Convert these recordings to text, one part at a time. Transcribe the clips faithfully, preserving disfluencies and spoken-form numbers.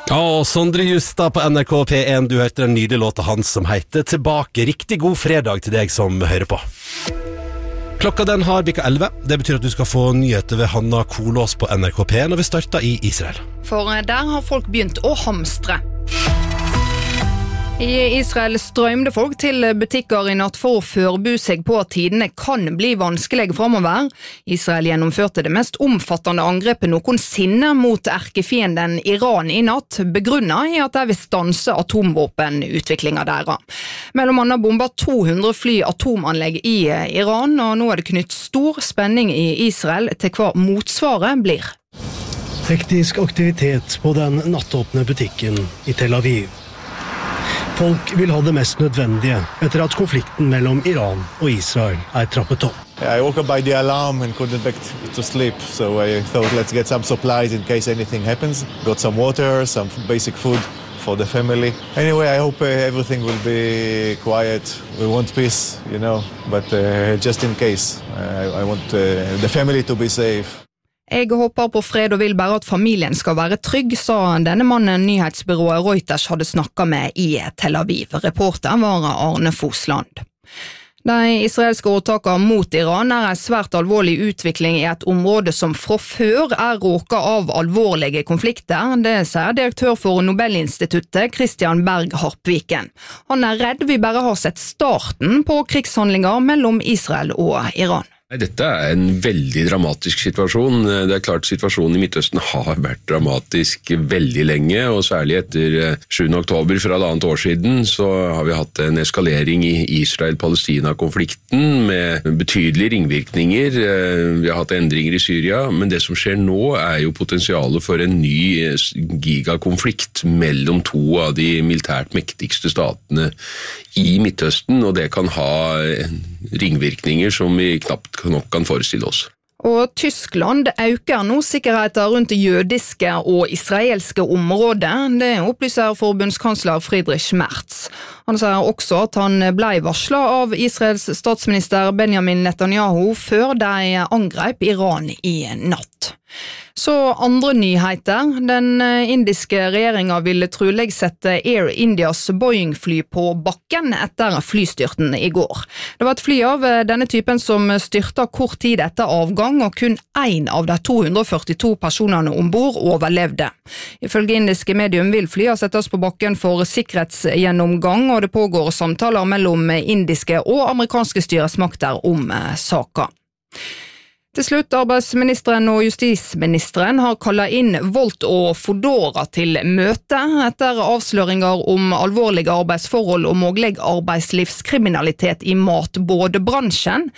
Ja, Sondre Justad på N R K P en. Du hørte den nydelige låta hans som heter Tilbake. Riktig god fredag til deg som hører på. Klokka den har bikka elleve. Det betyr at du skal få nyheter ved Hanna Kolås på N R K P når vi starter i Israel. For der har folk begynt å hamstre. I Israel strømde folk til butikker i natt for å forberede seg på at tidene kan bli vanskelige fremover. Israel gjennomførte det mest omfattende angrepet noensinne mot erkefienden Iran i natt, begrunnet i at de vil stanse atomvåpenutviklingen deres. Mellom annet bomber to hundre fly atomanlegg i Iran, og nå er det knytt stor spenning i Israel til hva motsvaret blir. Hektisk aktivitet på den nattåpne butikken i Tel Aviv. Folk vil ha det mest nødvendige etter at konflikten mellom Iran og Israel er trappet opp. I woke up by the alarm and couldn't back to sleep, so I thought let's get some supplies in case anything happens. Got some water, some basic food for the family. Anyway, I hope uh, everything will be quiet. We want peace, you know, but uh, just in case, uh, I want uh, the family to be safe. Jeg håper på fred og vil bare at familien skal være trygg, sa denne mannen nyhetsbyrået Reuters hadde snakket med i Tel Aviv. Reporteren var Arne Fosland. De israelske åtakene mot Iran er en svært alvorlig utvikling i et område som fra før er råket av alvorlige konflikter. Det sier direktør for Nobelinstituttet, Christian Berg Harpviken. Han er redd vi bare har sett starten på krigshandlinger mellom Israel og Iran. Dette er en veldig dramatisk situasjon. Det er klart situasjonen i Midtøsten har vært dramatisk veldig lenge, og særlig etter sjuende oktober for halvannet år siden så har vi hatt en eskalering i Israel-Palestina-konflikten med betydelige ringvirkninger. Vi har hatt endringer i Syria, men det som skjer nå er jo potensialet for en ny gigakonflikt mellom to av de militært mektigste statene i Midtøsten, og det kan ha ringvirkninger som vi knapt nok kan forestille oss. Og Tyskland øker nå sikkerheten rundt det jødiske og israelske området. Det opplyser forbundskansler Friedrich Merz. Han sier også at han ble varslet av Israels statsminister Benjamin Netanyahu før de angrep Iran i natt. Så andre nyheter. Den indiske regjeringen ville trolig sette Air Indias Boeing-fly på bakken etter flystyrten i går. Det var et fly av denne typen som styrtet kort tid etter avgang, og kun en av de to hundre førtito personene ombord overlevde. Ifølge indiske medium vil flyet settes på bakken for sikkerhetsgjennomgang, og det pågår samtaler mellom indiske og amerikanske styresmakter om saken. Til slutt, arbeidsministeren og justisministeren har kallet inn Volt og Foodora til møte etter avsløringer om alvorlige arbeidsforhold og mulig arbeidslivskriminalitet i matbåtbransjen.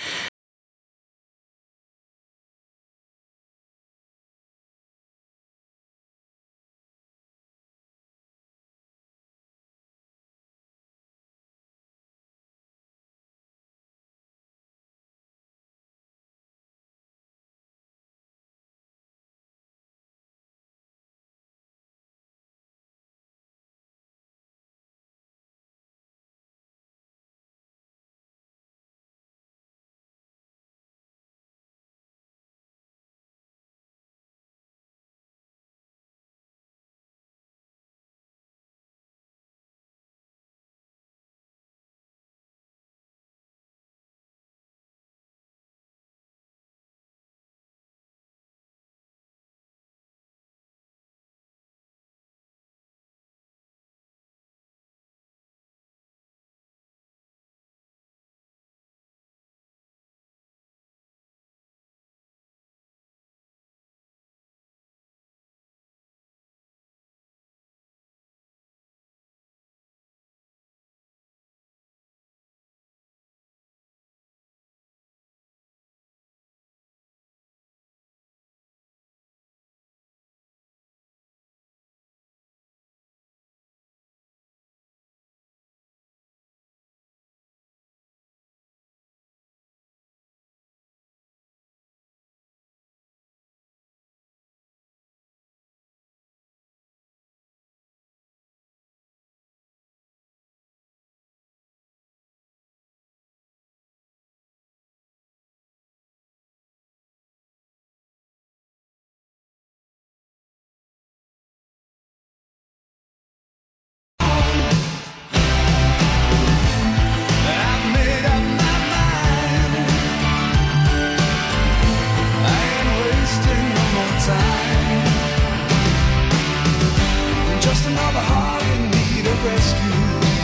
rescue.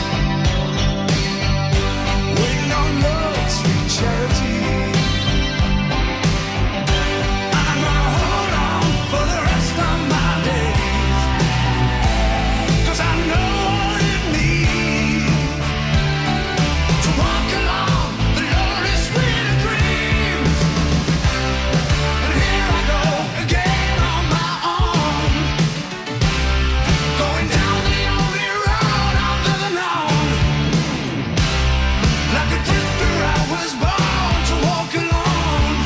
Waiting on love, sweet charity. And I'm gonna hold on for the rest of my days. 'Cause I know what it means to walk along the lonely street of dreams. And here I go again on my own, going down the only road I've ever known. Like a drifter I was born to walk alone.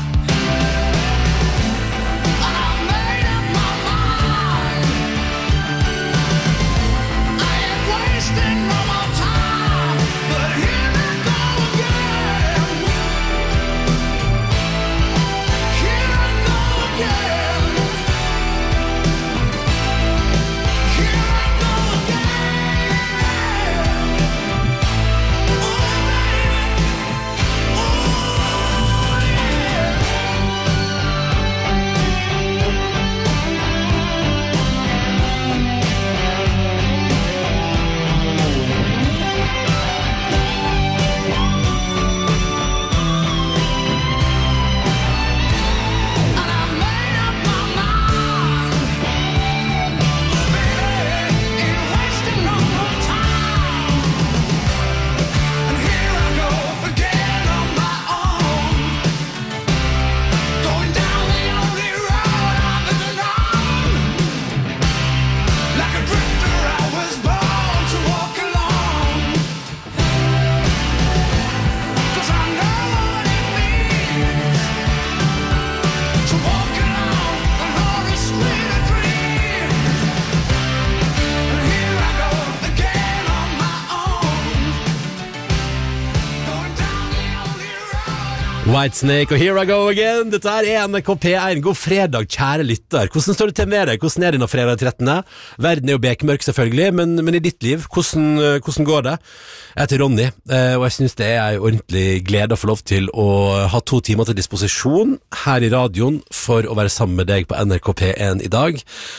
And I've made up my mind, I ain't wasting no more time. But here I go again, here I go again, here I go again. Oh baby, oh yeah. And I've made up my mind, baby, ain't wasting no more time. And here I go again on my own, going down the only road I've ever known. Like a drifter I was born to walk alone. 'Cause I know what it means to walk along the lonely street of dreams. And here I go again on my own, going down the only road. Whitesnake og Here I Go Again. Dette er N R K P én. God fredag, kjære lytter. Hvordan står det til med deg? Hvordan er det nå fredag trettende? Verden er jo bekmørk selvfølgelig, men, men i ditt liv, hvordan, eh, hvordan går det? Jeg heter Ronny, eh, og jeg synes det er en ordentlig glede å få lov til å ha to timer til disposisjon her i radioen for å være sammen med deg på N R K P én i dag.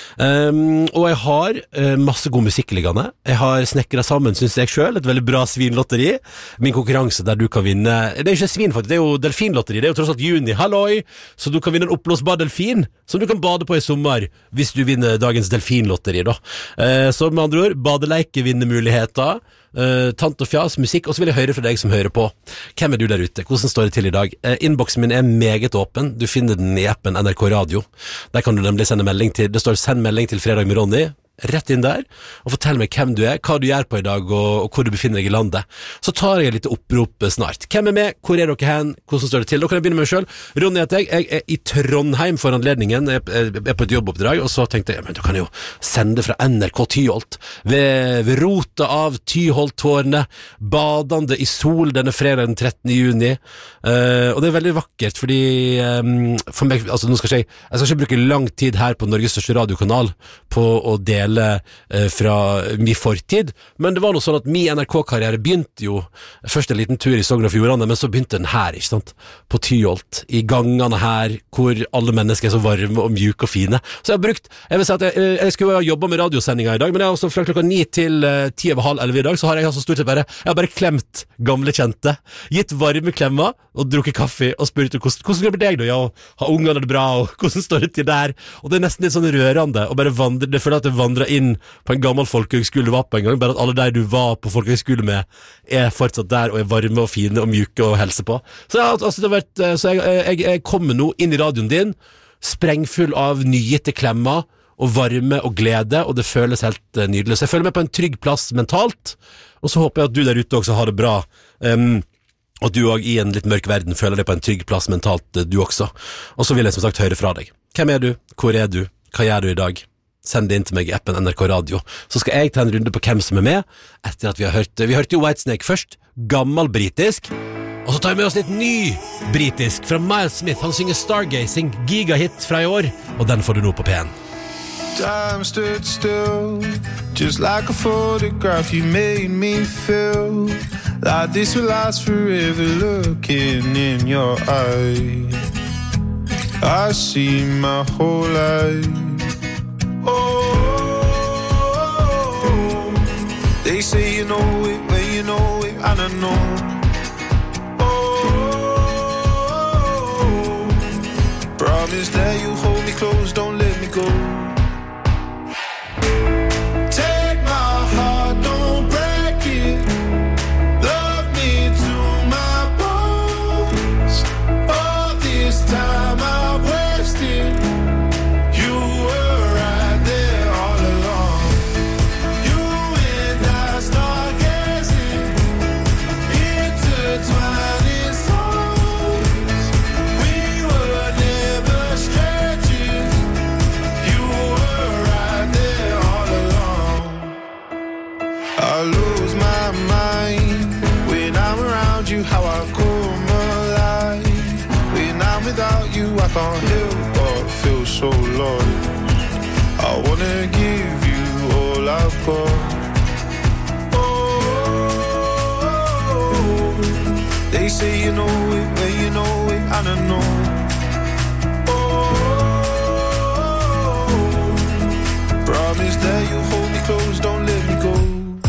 Um, og jeg har eh, masse god musikk liggende. Jeg har snekret sammen, synes jeg selv, et veldig bra svinlotteri. Min konkurranse der du kan vinne, det er jo ikke svin faktisk, det er jo delfinlotteri, det er jo tross alt juni, halloi, så du kan vinne en oppblåsbar delfin, som du kan bade på i sommer, hvis du vinner dagens delfinlotteri da. Eh, så med andre ord, badeleike vinner muligheter, eh, tant og fjas, musikk, og så vil jeg høre fra deg som hører på. Hvem er du der ute? Hvordan står det til i dag? Eh, Inboxen min er meget åpen, du finner den i appen N R K Radio. Der kan du nemlig sende melding til, det står send melding til Fredag med Ronny, rett inn der, og fortell meg hvem du er, hva du gjør på i dag, og, og hvor du befinner deg i landet. Så tar jeg litt opprop snart. Hvem er med? Hvor er dere hen? Hvordan står det til? Da kan jeg begynne med meg selv. Ronny heter jeg, jeg er i Trondheim for anledningen, jeg er på et jobboppdrag, og så tenkte jeg, men du kan jo sende fra N R K Tyholt, ved, ved rota av Tyholttårene, badende i sol denne fredag den trettende juni, uh, og det er veldig vakkert, fordi um, for meg, altså nå skal jeg, jeg skal ikke bruke lang tid her på Norges største radiokanal på å dele eh, fra min fortid, men det var noe sånn at min N R K-karriere begynte jo først en liten tur i Sogn og Fjordane, men så begynte den her, ikke sant? På Tyholt, i gangene her, hvor alle mennesker er så varme og mjuke og fine. Så jeg har brukt, jeg vil si at jeg, jeg skulle ha jobbet med radiosendinga i dag, men jeg har også fra klokka ni til uh, ti over halv elleve i dag, så har jeg altså stort sett bare, jeg har bare klemt gamle kjente, gitt varme klemmer, og drukket kaffe, og spurt hvordan, hvordan går det deg da? Ja, har ungene det bra, og hvordan står det til der? Og det er nesten litt sånn rørende, å bare vandre, det føler at det vandrer inn på en gammel folkehøgskole du var på en gang, bare at alle der du var på folkehøgskole med er fortsatt der og er varme og fine og mjuke og helse på. Så, ja, altså, det har vært, så jeg, jeg, jeg kommer nå inn i radioen din, sprengfull av nygitte klemmer og varme og glede, og det føles helt uh, nydelig. Så jeg føler meg på en trygg plass mentalt, og så håper jeg at du der ute også har det bra. Um, og at du også i en litt mørk verden føler deg på en trygg plass mentalt, uh, du også. Og så vil jeg som sagt høre fra deg. Hvem er du? Hvor er du? Hva gjør du i dag? Send det inn til meg i appen N R K Radio. Så skal jeg ta en runde på hvem som er med, etter at vi har hørt, vi hørte jo Whitesnake først, gammel britisk, og så tar vi med oss litt ny britisk fra Miles Smith. Han synger Stargazing, gigahit fra i år, og den får du nå på P én. Time stood still, just like a photograph. You made me feel like this will last forever. Looking in your eyes, I see my whole life. Oh, say you know it when you know it, and I know. Oh, promise that you hold me close, don't let me go. Take my heart, don't break it. Love me to my bones. All this time I've wasted. You were right there all along. You and I start gazing, intertwining souls. We were never strangers. You were right there all along. I lose my mind when I'm around you, how I come alive. When I'm without you, I can't help but feel so lost. I wanna give you all I've got. Oh, they say you know it when you know it, and I know. Oh, promise that you hold me close, don't let me go.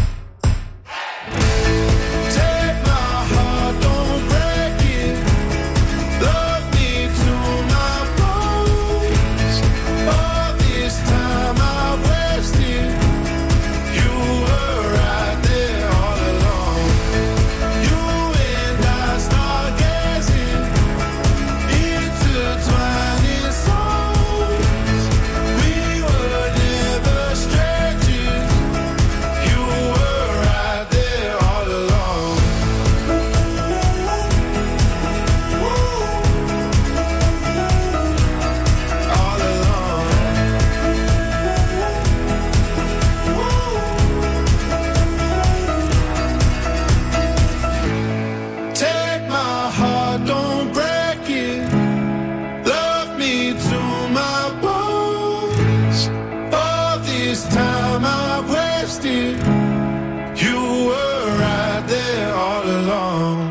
Take my heart, don't break it. Love me to my bones. All this time I've wasted. You were right there all along. You and I start gazing, intertwining souls. We were never strangers. You were right there all along. All along. Take my heart, don't break it. Love me to my bones. All this time I've wasted. You were right there all along.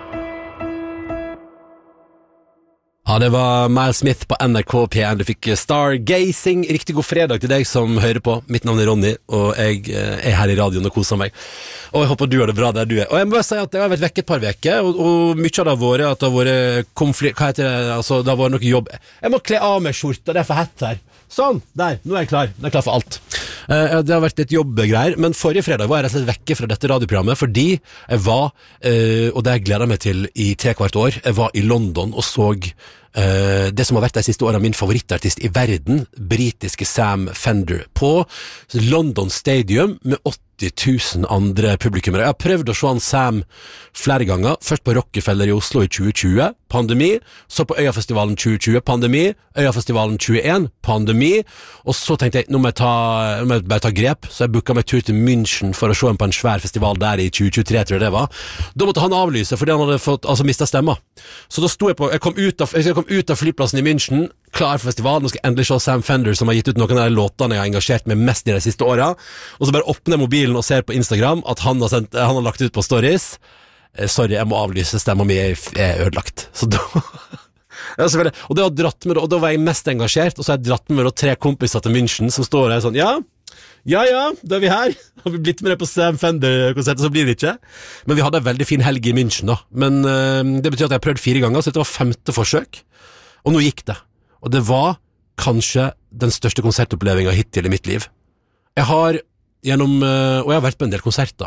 Ja, det var Miles Smith på N R K P en. Du fikk Stargazing. Riktig god fredag til deg som hører på. Mitt navn er Ronny, og jeg eh, er her i radioen og koser meg. Og jeg håper du har det bra der du er. Og jeg må bare si at jeg har vært vekk et par veker, og, og mye av det har vært at det har vært konflikt, hva heter det, altså det har vært noe jobb. Jeg må kle av meg skjorta, det er for hett her. Sånn, der, nå er jeg klar. Jeg er klar for alt. Eh, det har vært litt jobbegreier, men forrige fredag var jeg rett og slett vekke fra dette radioprogrammet, fordi jeg var, eh, og det jeg gleder meg til i tre kvart år, jeg var i London og så Uh, det som har vært de siste årene min favorittartist i verden, britiske Sam Fender, på London Stadium med åtti tusen andre publikummere. Jeg har prøvd å se han Sam flere ganger, først på Rockefeller i Oslo i tjue tjue, pandemi, så på Øyafestivalen tjue tjue, pandemi, Øyafestivalen tjueen, pandemi, og så tenkte jeg, nå må jeg, ta, nå må jeg bare ta grep, så jeg booket meg tur til München for å se ham på en svær festival der i tjue tjuetre, tror jeg det var. Da måtte han avlyse, fordi han hadde fått, altså mistet stemma. Så da sto jeg på, jeg kom ut av, jeg kom ut av flyplassen i München, klar for festivalen, nå skal jeg endelig se Sam Fender, som har gitt ut noen av de låtene jeg har engasjert meg mest i de siste årene, og så bare åpner jeg mobilen og ser på Instagram at han har, sendt, han har lagt ut på stories. Eh, sorry, jeg må avlyse, stemma mi er, er ødelagt. Så da... Ja, og det har dratt med, og da var jeg mest engasjert, og så har jeg dratt med tre kompiser til München, som står der sånn, ja, ja, ja, da er vi her. Har vi blitt med det på Sam Fender-konsertet, så blir det ikke. Men vi hadde en veldig fin helg i München da. Men uh, det betyr at jeg har prøvd fire ganger, så dette var femte forsøk. Og nå gikk det. Og det var kanskje den største konsertopplevelsen hittil i mitt liv. Jeg har gjennom, uh, og jeg har vært på en del konserter.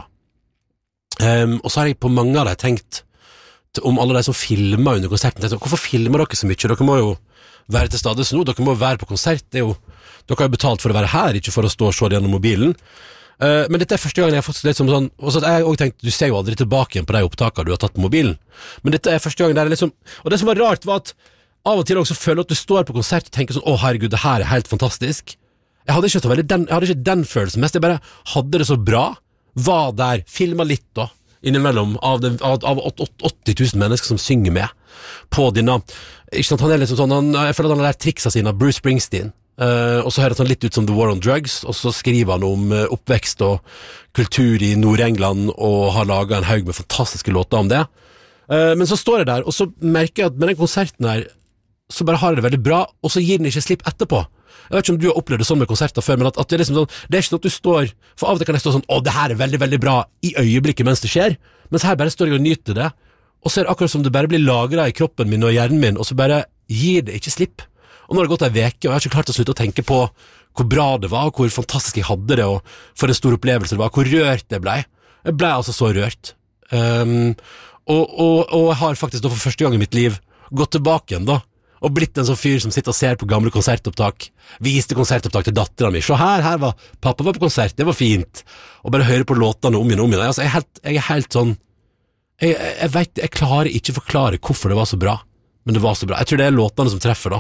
Um, og så har jeg på mange av dem tenkt om alle de som filmer under konserten. Tenkte, hvorfor filmer dere så mye? Dere må jo være til stades nå, dere må være på konsert. Det er jo, dere har jo betalt for å være her, ikke for å stå og se det gjennom mobilen. Uh, men dette er første gangen jeg har fått litt som sånn, og så har jeg også tenkt, du ser jo aldri tilbake igjen på de opptakene du har tatt på mobilen. Men dette er første gangen der jeg liksom, og det som var rart var at av og til også føler at du står på konsert og tenker sånn, å herregud, det her er helt fantastisk. Jeg hadde ikke så veldig den, jeg hadde ikke den følelsen, mest jeg bare hadde det så bra, var der, filmet litt da, innimellom av, den, av, av åtti tusen mennesker som synger med på denne, ikke sant, han er liksom sånn, han, jeg føler at han har lært triksa sine av Bruce Springsteen, uh, og så høres han litt ut som The War on Drugs, og så skriver han om uh, oppvekst og kultur i Nord-England, og har laget en haug med fantastiske låter om det. Uh, men så står jeg der, og så merker jeg at med den konserten her, så bare har jeg det veldig bra, og så gir den ikke slipp etterpå. Jeg vet ikke om du har opplevd det sånn med konserter før, men at, at det er liksom sånn, det er ikke sånn at du står, for av og til kan jeg stå sånn, å, det her er veldig, veldig bra i øyeblikket mens det skjer, mens her bare står jeg og nyter det, og så er det akkurat som det bare blir lagret i kroppen min og hjernen min, og så bare gir det ikke slipp. Og nå har det gått en veke, og jeg har ikke klart å slutte å tenke på hvor bra det var, og hvor fantastisk jeg hadde det, og for en stor opplevelse det var, hvor rørt det ble. Jeg ble altså så rørt. Um, og, og, og jeg har faktisk da for første gang i mitt liv gått tilbake igjen da, og blitt en sånn fyr som sitter og ser på gamle konsertopptak, viste konsertopptak til datteren min, så her, her var, pappa var på konsert, det var fint, og bare høre på låtene om igjen og om igjen. Altså, jeg, er helt, jeg er helt sånn, jeg, jeg vet, jeg klarer ikke forklare hvorfor det var så bra, men det var så bra. Jeg tror det er låtene som treffer da,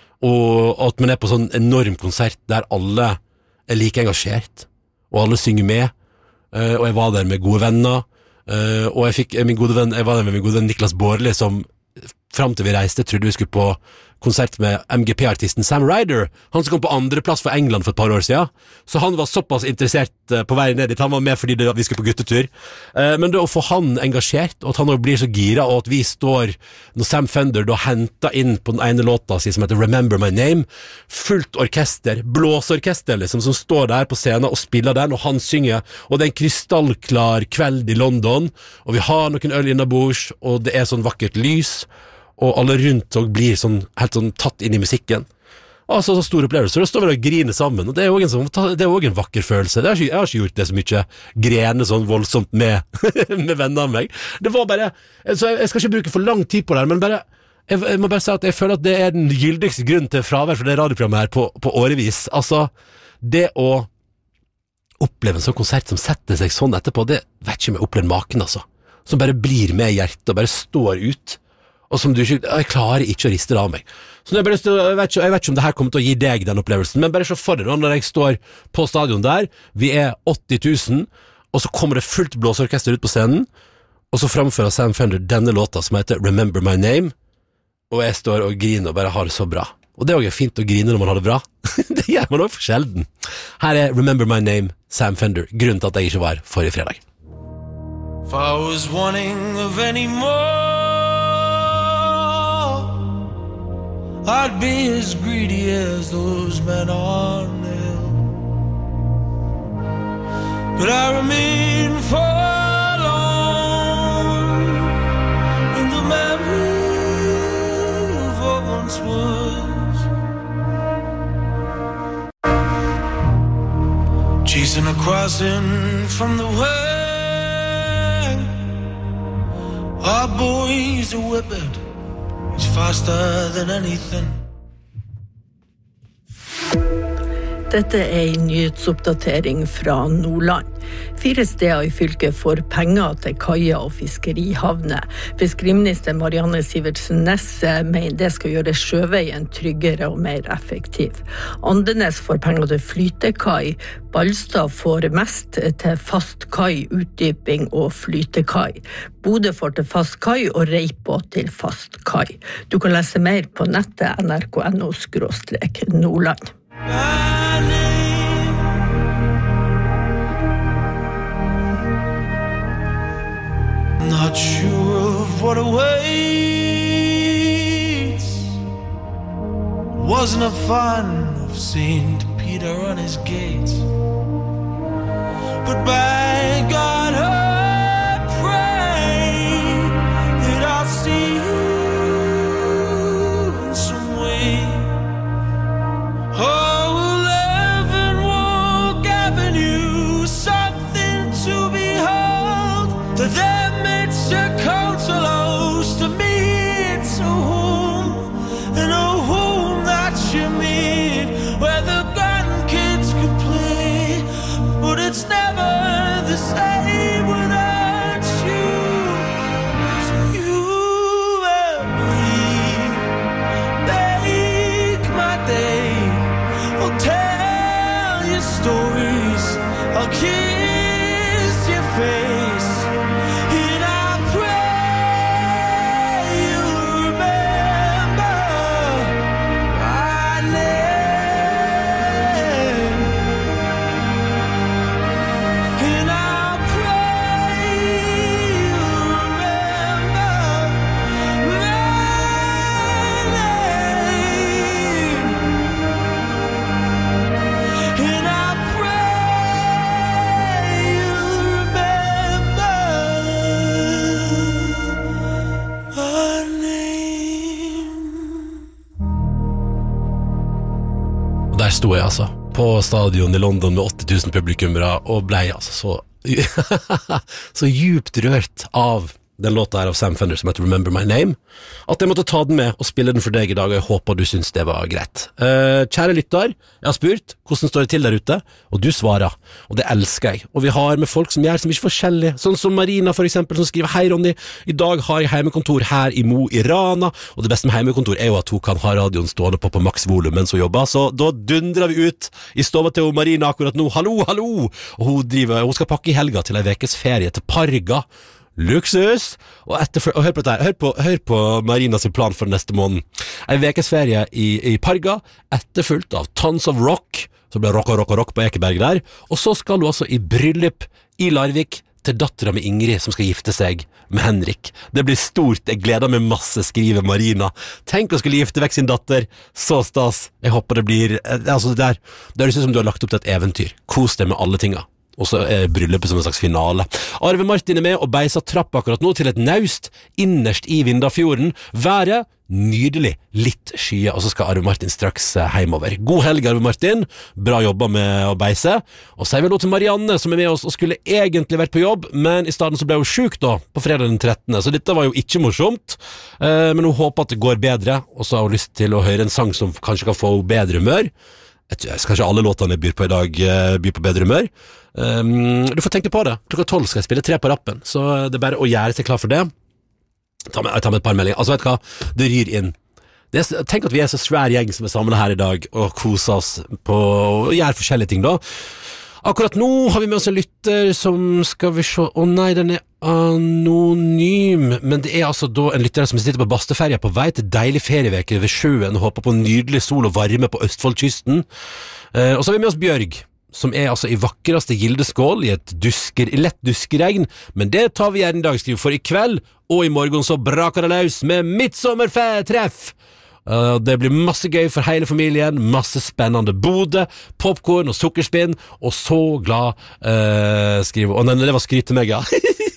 og at man er på sånn enorm konsert der alle er like engasjert, og alle synger med, og jeg var der med gode venner, og jeg fikk min gode venn, jeg var der med min gode venn Niklas Bårdli, som frem til vi reiste, trodde vi skulle på konsert med M G P-artisten Sam Ryder, han som kom på andre plass for England for et par år siden, så han var såpass interessert på vei ned dit, han var med fordi det, vi skulle på guttetur, men det å få han engasjert, og at han også blir så gira, og at vi står, når Sam Fender da hentet inn på den ene låta si som heter Remember My Name, fullt orkester, blåsorkester liksom, som står der på scenen og spiller den, og han synger, og det er en krystallklar kveld i London, og vi har noen øl innabords, og det er sånn vakkert lys, og alle rundt og blir sånn, helt sånn tatt inn i musikken. Altså, så stor opplevelse. Så da står vi og griner sammen, og det er jo en, sånn, det er jo en vakker følelse. Det har ikke, jeg har ikke gjort det så mye grene sånn voldsomt med, med venner av meg. Det var bare, så jeg, jeg skal ikke bruke for lang tid på det her, men bare, jeg, jeg må bare si at jeg føler at det er den gyldigste grunnen til fravær for det radioprogrammet her på, på årevis. Altså, det å oppleve en sånn konsert som setter seg sånn etterpå, det vet ikke om jeg opplever maken, altså. Som bare blir med i hjertet og bare står ut. Og som du ikke, jeg klarer ikke å riste det av meg. Så jeg, bare, jeg, vet ikke, jeg vet ikke om det her kommer til å gi deg den opplevelsen, men bare så for deg når jeg står på stadion der, vi er åtti tusen, og så kommer det fullt blåsorkester ut på scenen, og så framfører Sam Fender denne låta som heter Remember My Name, og jeg står og griner og bare har det så bra. Og det er også fint å grine når man har det bra. Det gjør man også for sjelden. Her er Remember My Name, Sam Fender, grunnen til at jeg ikke var her forrige fredag. If I was wanting of any more, I'd be as greedy as those men on the hill. But I remain forlorn in the memory of what once was. Chasing a crossing from the way, our boys are whipping. It's faster than anything. Dette er en nyhetsoppdatering fra Nordland. Fire steder i fylket får penger til kaier og fiskerihavner. Fiskeriminister Marianne Sivertsen Næss mener det skal gjøre sjøveien tryggere og mer effektiv. Andenes får penger til flytekai. Ballstad får mest til fast kai, utdyping og flytekai. Bodø får til fast kai og Reipå til fast kai. Du kan lese mer på nettet N R K punktum N O skråstrek Nordland. Not sure of what awaits. Wasn't a fan of Saint Peter on his gates. But by God I pray that I'll see you in some way. Oh, Eleven Walk Avenue, something to behold. To them it's a council house, to me it's a home, and a home that you made where the grandkids could play, but it's never the same without you. So you and me make my day. I'll tell you stories, I'll kiss your face, and I pray you'll remember my name. And I pray you'll remember my name. sto jeg altså på stadion i London med åtti tusen publikummere og ble altså så så djupt rørt av den låta her av Sam Fender som heter Remember My Name, at jeg måtte ta den med og spille den for deg i dag, og jeg håper du synes det var greit. Uh, kjære lytter, jeg har spurt hvordan står det til der ute, og du svarer, og det elsker jeg. Og vi har med folk som gjør så mye forskjellig, sånn som Marina for eksempel, som skriver: Hei Ronny, i dag har jeg heimekontor her i Mo i Rana, og det beste med heimekontor er jo at hun kan ha radioen stående på på maks volum mens hun jobber, så da dundrer vi ut i stova til Marina akkurat nå. Hallo, hallo! Og hun, driver, hun skal pakke i helga til en vekes ferie til Parga. Luksus! Og, etterfor, og hør på dette her, hør på, hør på Marinas plan for neste måned. En vekes ferie i, i Parga, etterfulgt av Tons of Rock, så blir rock og rock og rock på Ekeberg der, og så skal du altså i bryllup i Larvik til datteren med Ingrid som skal gifte seg med Henrik. Det blir stort, jeg gleder meg masse, skriver Marina. Tenk å skulle gifte vekk sin datter, så stas. Jeg håper det blir, altså det der, det høres ut som du har lagt opp til et eventyr. Kos deg med alle tinga. Og så er bryllupet som en slags finale. Arve Martin er med og beiser trapp akkurat nå til et naust innerst i Vindafjorden. Været nydelig, litt skyer, og så skal Arve Martin straks heimover. God helg, Arve Martin. Bra jobba med å beise. Og så er vi nå til Marianne, som er med oss og skulle egentlig vært på jobb, men i stedet så ble hun syk da, på fredag den trettende. Så dette var jo ikke morsomt, men hun håper at det går bedre, og så har hun lyst til å høre en sang som kanskje kan få bedre humør. Jeg skal ikke alle låtene jeg byr på i dag byr på bedre humør. Um, du får tenke på det. Klokka tolv skal jeg spille tre på rappen, så det er bare å gjøre seg klar for det. Ta med, ta med et par meldinger. Altså, vet du hva? Det ryr inn. Det er, tenk at vi er så svær gjeng som er samlet her i dag og koser oss på og gjør forskjellige ting da. Akkurat nå har vi med oss en lytter som skal vi se. Å oh, nei, den er anonym, men det er altså da en lytter som sitter på basteferie på vei til deilig ferieveke ved sjøen og håper på nydelig sol og varme på Østfoldkysten. Uh, og så har vi med oss Bjørg, som er altså i vakreste gildeskål i et dusker, i lett duskeregn, men det tar vi gjerne i dag, skriver, for i kveld og i morgen så braker det løs med midtsommertreff. Uh, det blir masse gøy for hele familien, masse spennende Bodø, popcorn og sukkerspinn, og så glad, uh, skriver, og nei, det var skryt til meg, ja.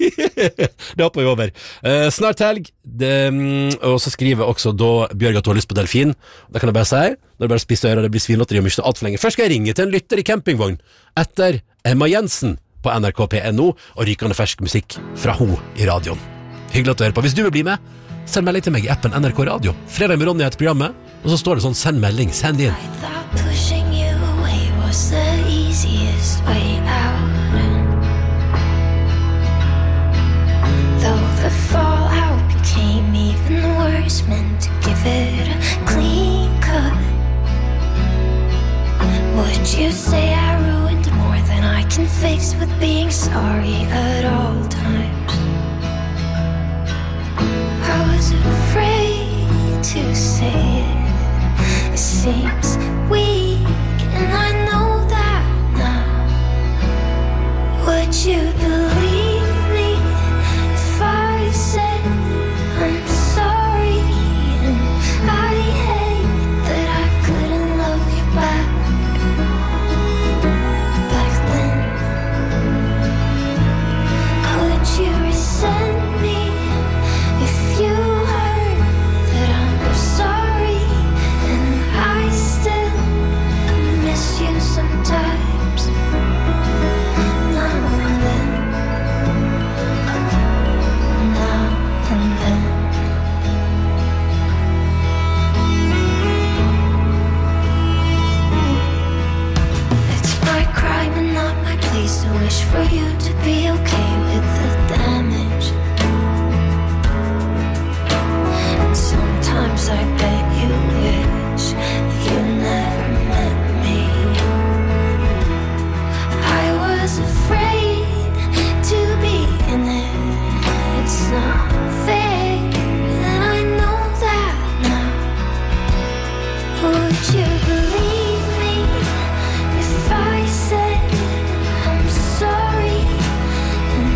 Det hopper vi over. Uh, snart helg, det, og så skriver også da Bjørg at du har lyst på delfin. Det kan jeg bare si. Når det bare spiser ører, det blir svinlotteri og mye alt for lenge. Først skal jeg ringe til en lytter i campingvogn etter Emma Jensen på N R K P N O og rykende fersk musikk fra ho i radioen. Hyggelig at du hører på. Hvis du vil bli med, send melding til meg i appen N R K Radio. Fredag med Ronny heter programmet, og så står det sånn: send melding, send inn. I thought pushing you away was the easiest way out. Though the fallout became even worse, meant to give it a clean cut. Would you say I ruined more than I can fix with being sorry at all times? I was afraid to say it. It seems weak, and I know that now. Would you believe me if I said I'm sorry? And I hate that I couldn't love you back back then. Would you resent me if you heard that I'm sorry? And I still miss you sometimes, now and then, now and then. It's my crime and not my place to wish for you to be okay with the damage. And sometimes I bet you wish you never met me. I was afraid to be in it. It's not fair, and I know that now. Would you believe me if I said I'm sorry? And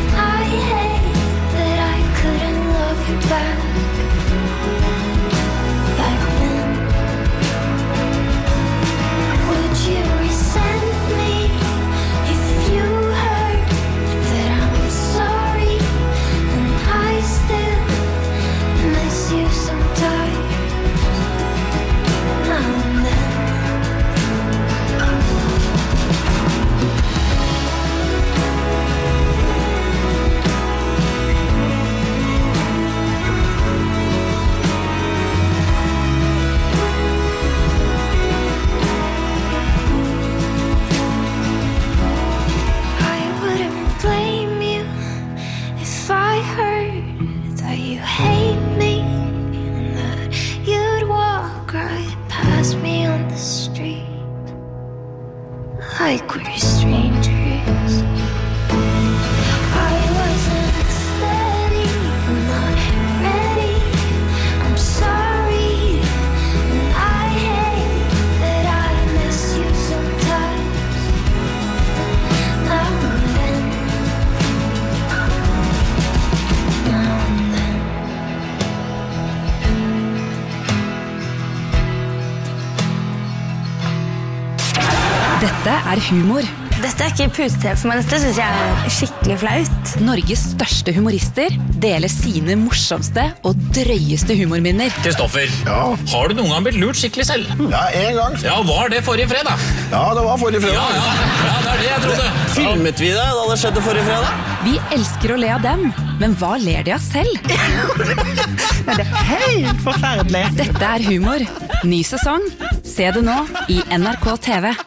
er humor. Dette er ikke pute-T V for meg, dette synes jeg er skikkelig flaut. Norges største humorister deler sine morsomste og drøyeste humorminner. Kristoffer, har du noen gang blitt lurt skikkelig selv? Ja, en gang. Ja, var det forrige fredag? Ja, det var forrige fredag. Ja, ja, ja, det er det jeg trodde. Filmet vi det da det skjedde forrige fredag? Vi elsker å le av dem, men hva ler de av selv? Det er helt forferdelig. Dette er humor. Ny sesong. Se det nå i N R K T V.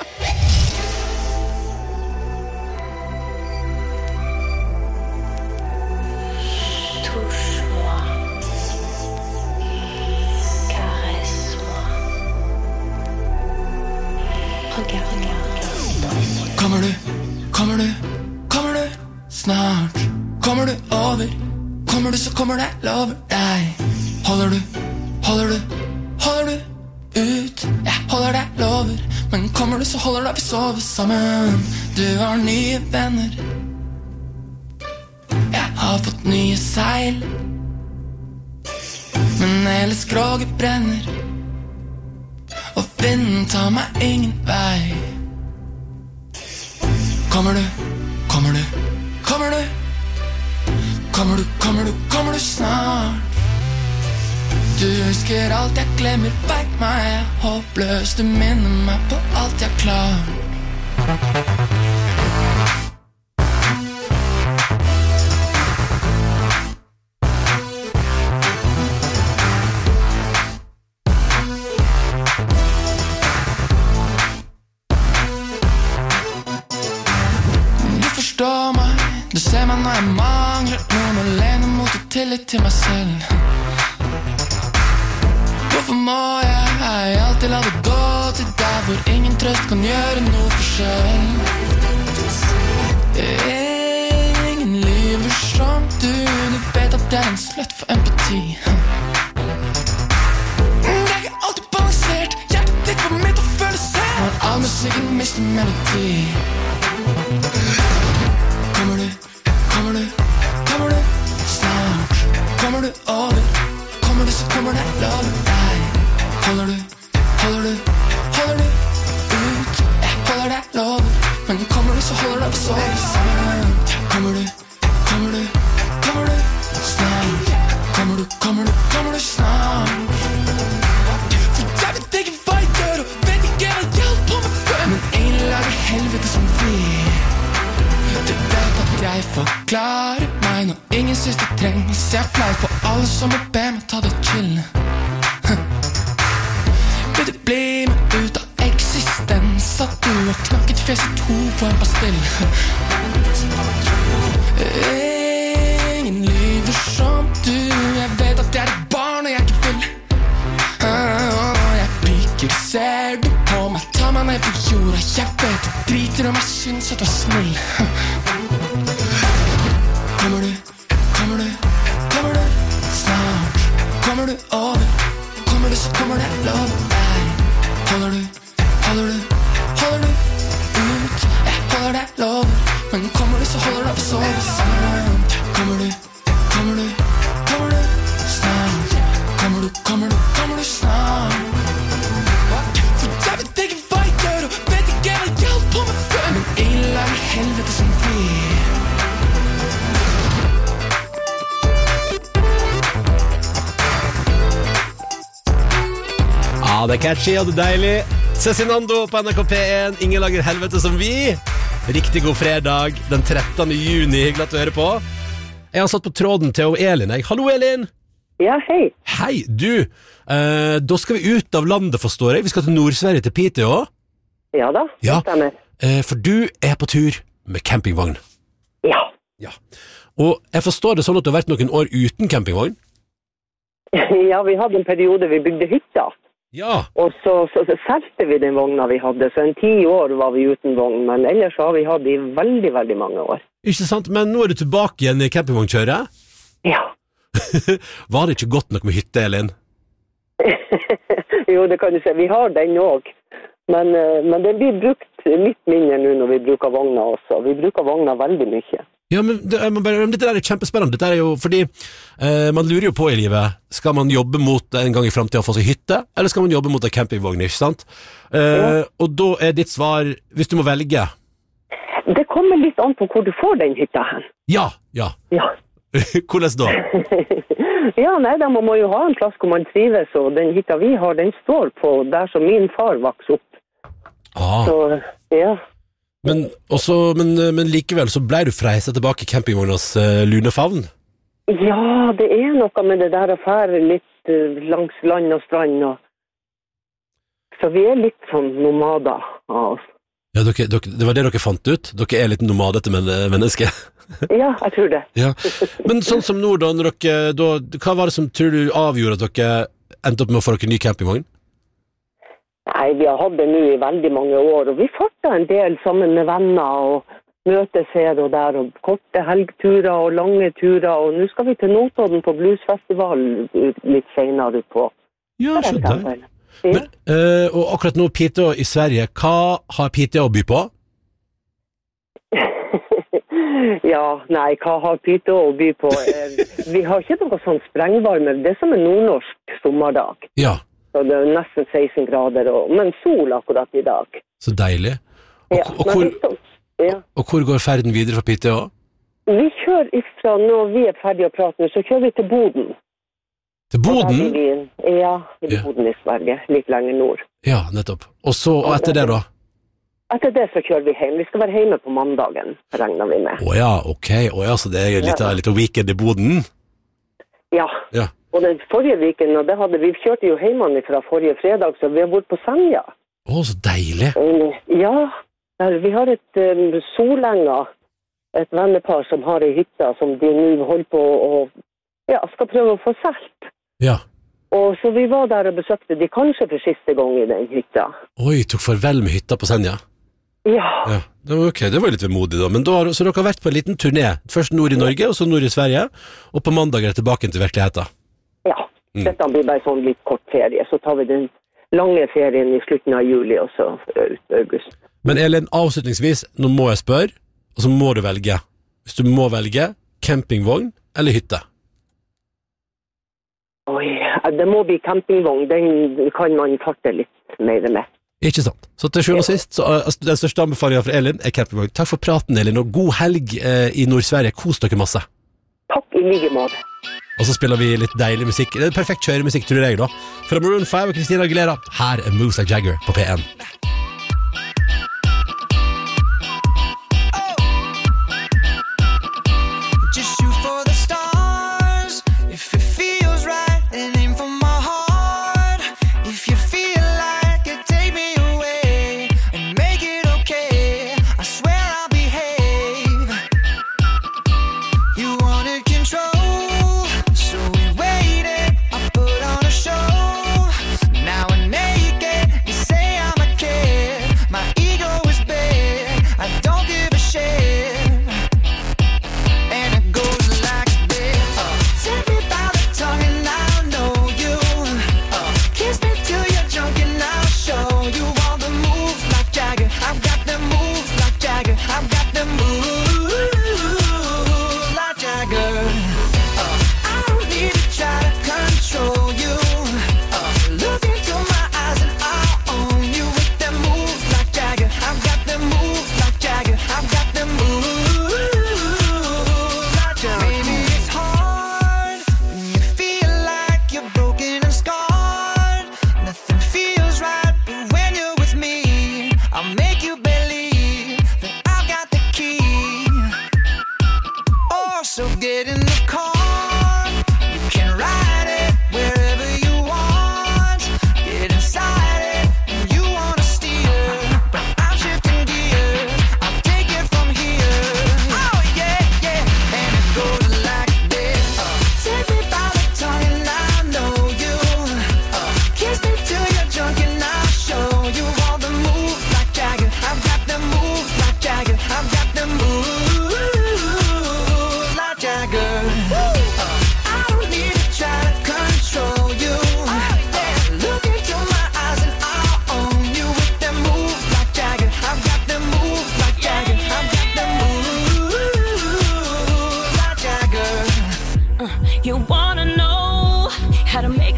Kommer du, kommer du, kommer du snart? Kommer du over? Kommer du så kommer det lover deg. Holder du, holder du, holder du ut? Jeg holder deg lover. Men kommer du så holder deg vi sover sammen. Du har nye venner. Jeg har fått nye seil. Men hele skroget brenner. Og vinden tar meg ingen vei. Kommer du, kommer du, kommer du? Kommer du, kommer du, kommer du snart? Du husker alt jeg glemmer, vet meg jeg er håpløs. Du minner meg på alt jeg klart. Du ser meg når jeg mangler noen og lener mot og tillit til meg selv. Hvorfor må jeg alltid la det gå til deg hvor ingen trøst kan gjøre noe forskjell? Ingen lyver som du, du vet at det er en sløtt for empati. Det er ikke alltid balansert, hjertet ditt var mitt og føles selv. Når all musikken mister melodi. Kommer du, kommer du, kommer du snart? Kommer du over? Kommer du så kommer det lover deg. Holder du, holder du, holder du ut? Jeg holder deg lover. Men kommer du så holder deg sover sammen. Kommer du, kommer du, kommer du snart? Kommer du, kommer du, kommer du snart? For jeg vet ikke hva jeg gjør og vet ikke hva jeg hjelper på meg før. Men ingen lager helvete som vi. Du vet at jeg forklarer meg når ingen synes det trengs. Jeg er flau for alle som må be meg ta det chill. Vil du bli med ut av eksistens? At du har knakket fjeset to på en pastill. Ingen lyver som du. Jeg vet at jeg er et barn og jeg ikke vil. Jeg piker, ser du på meg? Ta meg ned på jorda. Jeg vet du driter om jeg synes at du er snill. Kommer du, kommer du, kommer du snart? Kommer du over? Kommer du så kommer det lover deg. Holder du, holder du, holder du ut? Jeg holder deg lover. Men kommer du så holder du sover sammen. Kommer du, kommer du, kommer du snart? Kommer du, kommer du, kommer du snart? For jeg vet ikke hva jeg gjør og vet ikke hva jeg hjelper på meg før. Men ingen lager helvete som vi. Ja, det er catchy og det er deilig. Cezinando på N R K P en. Ingen lager helvete som vi. Riktig god fredag, den trettende juni. Hyggelig at du hører på. Jeg har satt på tråden til Elin. Jeg. Hallo, Elin. Ja, hei. Hei, du. Eh, da skal vi ut av landet, forstår jeg. Vi skal til Nord-Sverige, til Piteå. Ja da, ja. det stemmer. Eh, for du er på tur med campingvogn. Ja. Ja. Og jeg forstår det sånn at du har vært noen år uten campingvogn. Ja, vi hadde en periode vi bygde hytta. Ja. Og så, så, så selte vi den vogna vi hadde, så en ti år var vi uten vogn, men ellers har vi hatt i veldig, veldig mange år. Ikke sant, men nå er du tilbake igjen i campingvognkjøret? Ja. Var det ikke godt nok med hytte, Elin? Jo, det kan du se, vi har den også. Men, eh, men det blir brukt litt mindre nå når vi bruker vogna også. Vi bruker vogna veldig mye. Ja, men det, er- men bare, men dette der er kjempespennende. Dette er jo fordi eh, man lurer jo på i livet, skal man jobbe mot en gang i fremtiden å få seg hytte, eller skal man jobbe mot en campingvogn, ikke sant? Eh, og da er ditt svar, hvis du må velge. Det kommer litt an på hvor du får den hytta hen. Ja, ja. Ja. Hvordan da? Ja, nei, da må man jo ha en plass hvor man trives, og den hytta vi har, den står på der som min far vokste opp. Ah. Så, ja. Men, også, men, men likevel så ble du freisa tilbake i campingvognas uh, lune favn? Ja, det er noe med det der å fære litt eh, langs land og strand. Og... Så vi er litt sånn nomader av oss. Ja, dere, dere, det var det dere fant ut? Dere er litt nomadete men, mennesker? Ja, jeg tror det. Ja. Men sånn som nå da, når dere, da, hva var det som tror du avgjorde at dere endte opp med å få dere ny campingvogn? Nei, vi har hatt det nå i veldig mange år, og vi farta en del sammen med venner og møtes her og der, og korte helgturer og lange turer, og nå skal vi til Notodden på bluesfestival litt senere på. Ja, For skjønte eksempel. jeg. Men, uh, og akkurat nå P T A i Sverige, hva har P T A å by på? Ja, nei, hva har P T A å by på? Eh, Vi har ikke noe sånn sprengvarme, det er som en nordnorsk sommerdag. Ja, Så det er nesten seksten grader, og, men sol akkurat i dag. så deilig. Og, Ja, og, men hvor, liksom, ja. og hvor går ferden videre for P T A? Vi kjører ifra, når vi er ferdige å prate nå, så kjører vi til Boden. Til Og der Boden? blir vi- Ja, i Ja. Boden i Sverige, litt lenger nord. Ja, nettopp. Og så, og etter det da? Etter det så kjører vi hjem. Vi skal være hjemme på mandagen, regner vi med. Åja, ok, åja, så det er litt, Ja. litt weekend i Boden? Ja, Ja. og den forrige weekenden, og det hadde, vi kjørte jo hjemme fra forrige fredag, så vi har vært på Senja. Å, så deilig. Eh, Ja, der, vi har et um, Solenga, et vennepar som har en hytte som de nå holder på å, ja, skal prøve å få solgt. Ja. Og så vi var der og besøkte de kanskje for siste gang i den hytta. Oi, tok farvel med hytta på Senja. Ja, Ja, det var ok, det var litt vemodig da. Men da, har- så dere har vært på en liten turné. Først nord i Norge, og så nord i Sverige. Og på mandag er det tilbake til virkeligheten. ja. Dette blir bare sånn litt kort ferie. Så tar vi den lange ferien i slutten av juli og så ut i august. Men Elin, avslutningsvis, nå må jeg spørre, og så må du velge. Hvis du må velge, campingvogn eller hytte? Oi, det må bli campingvogn. Den kan man farte litt mer med. Ikke sant? Så til sjuende og sist, så uh, den største anbefalingen fra Elin er campingvogn. Takk for praten, Elin, og god helg uh, i Nord-Sverige. Kos dere masse. Takk i like måte. Og så spiller vi litt deilig musikk. Det er perfekt kjøremusikk, tror jeg da. Fra Maroon five og Christina Aguilera. Her er Moose Like Jagger på P one. Just shoot for the stars. If it feels right, and aim for my heart. If you feel like it, take me away and make it okay. I swear I'll behave. You wanted control, so we waited. I put on a show. Now we're naked. You say I'm a kid.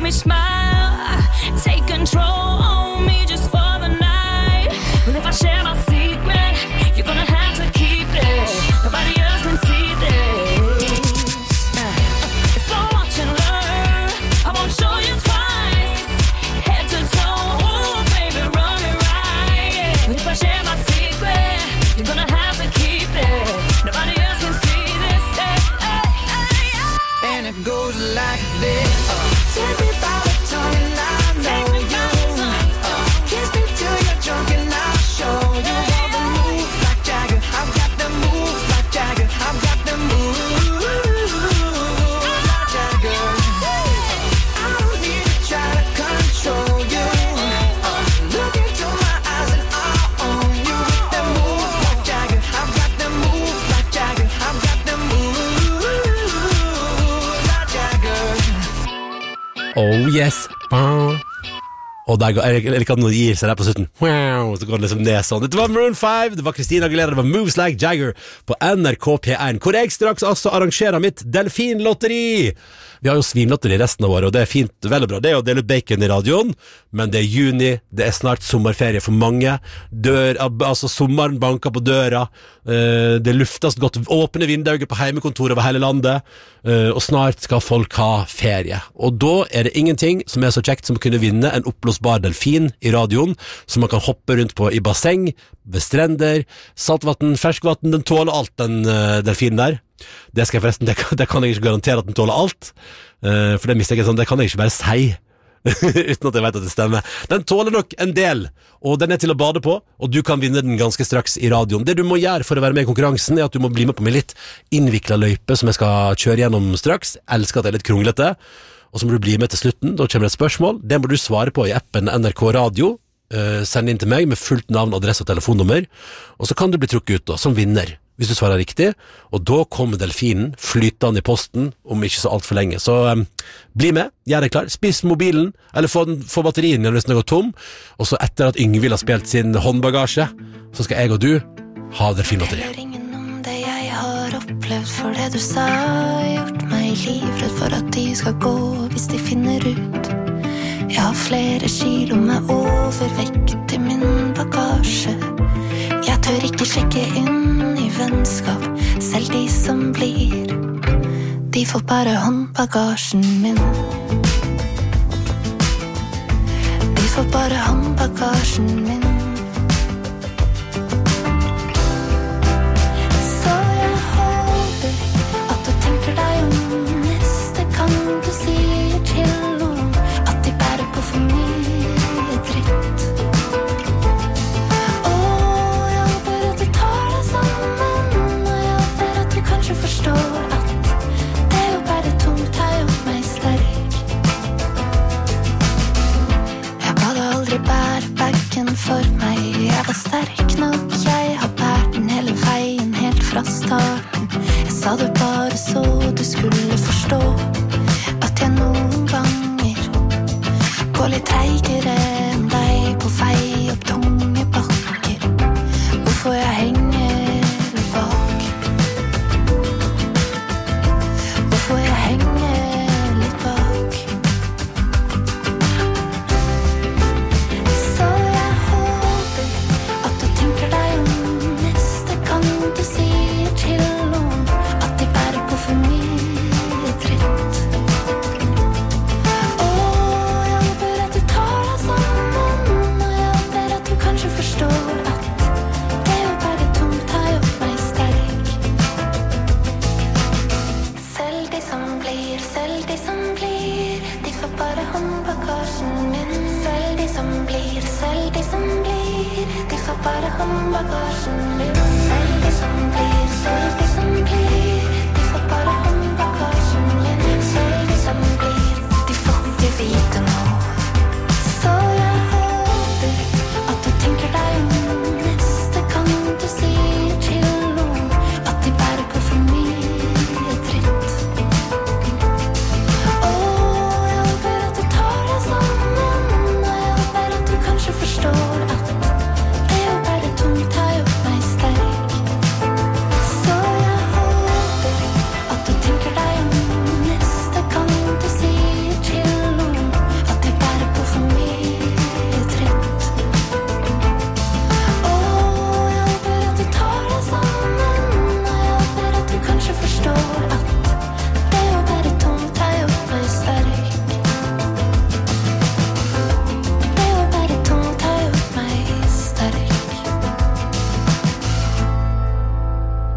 me smile. Take control on me just for the night. But if I share my secret, you're gonna have to keep it. Nobody else can see this. So watch and learn. I won't show you twice. Head to toe, ooh, baby, run it right. But if I share my secret, you're gonna have to keep it. Nobody else can see this. Hey, hey, hey, hey. And it goes like this. Take me by the tongue and I know you. Uh, kiss me till you're drunk and I'll show you all the moves like Jagger. I've got the moves like Jagger. I've got the moves like Jagger. I don't need to try to control you. Uh, look into my eyes and I'll own you with the moves like Jagger. I've got the moves like Jagger. I've got the moves like Jagger. Oh yes. Og der går, jeg liker at noen gir seg der på slutten. Wow, så går det liksom ned sånn. Dette var Maroon five, det var Christina Aguilera, det var Moves Like Jagger på N R K P one, hvor jeg straks altså arrangerer mitt delfinlotteri. Vi har jo svinlotteri resten av året, og det er fint, vel og bra. Det er å dele ut bacon i radioen, men det er juni, det er snart sommerferie for mange. Dør, altså sommeren banker på døra, det luftes godt åpne vinduer på heimekontor over hele landet, og snart skal folk ha ferie. Og da er det ingenting som er så kjekt som å kunne vinne en oppblåsbar delfin i radioen, som man kan hoppe rundt på i basseng, ved strender, saltvatten, ferskvatten, den tåler alt, den delfinen der. Det skal jeg forresten, det kan, det kan jeg ikke garantere at den tåler alt, uh, for det mistenker jeg sånn, det kan jeg ikke bare si, uten at jeg vet at det stemmer. Den tåler nok en del, og den er til å bade på, og du kan vinne den ganske straks i radioen. Det du må gjøre for å være med i konkurransen, er at du må bli med på min litt innviklet løype, som jeg skal kjøre gjennom straks. Jeg elsker at det er litt kronglete, og så må du bli med til slutten. Da kommer det et spørsmål, det må du svare på i appen N R K Radio. Uh, send inn til meg med fullt navn, adresse og telefonnummer, og så kan du bli trukket ut da, som vinner, hvis du svarer riktig, og da kommer delfinen flytende i posten om ikke så alt for lenge. Så um, bli med, gjør deg klar, spiss mobilen, eller få, den, få batterien igjen hvis den går tom, og så etter at Yngvild har spilt sin håndbagasje, så skal jeg og du ha delfinlotteri. Jeg hører ingen om det jeg har opplevd, for det du sa har gjort meg livredd for at de skal gå hvis de finner ut. Jeg har flere kilo med overvekt i min bagasje. Jeg tør ikke sjekke inn i vennskap, selv de som blir, de får bare håndbagasjen min. De får bare håndbagasjen min. Så jeg håper at du tenker deg om neste gang du sier til noen at de bærer på for mye dritt. Og jeg håper at du tar deg sammen, og jeg håper at du kanskje forstår at det å bære tungt har gjort meg sterk. Jeg ba deg aldri bære bagen for meg, jeg var sterk nok, jeg har bært den hele veien, helt fra starten. Jeg sa det bare så du skulle forstå at jeg noen ganger går litt treigere enn deg på vei opp tunge bakker. Hvorfor jeg henger litt bak? Hvorfor jeg henger litt bak? Så jeg håper at du tenker deg om neste gang du sier til noen at de bærer på for mye dritt. Og jeg håper at du tar deg sammen, og jeg håper at du kanskje forstår at det å bære tungt har gjort meg sterk. Selv de som blir, selv de som blir, de får bare håndbagasjen min. Selv de som blir, selv de som blir, de får bare håndbagasjen min. Selv de som blir, selv de som blir, de får bare håndbagasjen min. Selv de som blir, de får ikke vite noe. Så jeg håper at du tenker deg om neste gang du sier til noen at de bærer på for mye dritt. Og jeg håper at du tar deg sammen, og jeg håper at du kanskje forstår at det å bære tungt har gjort meg sterk.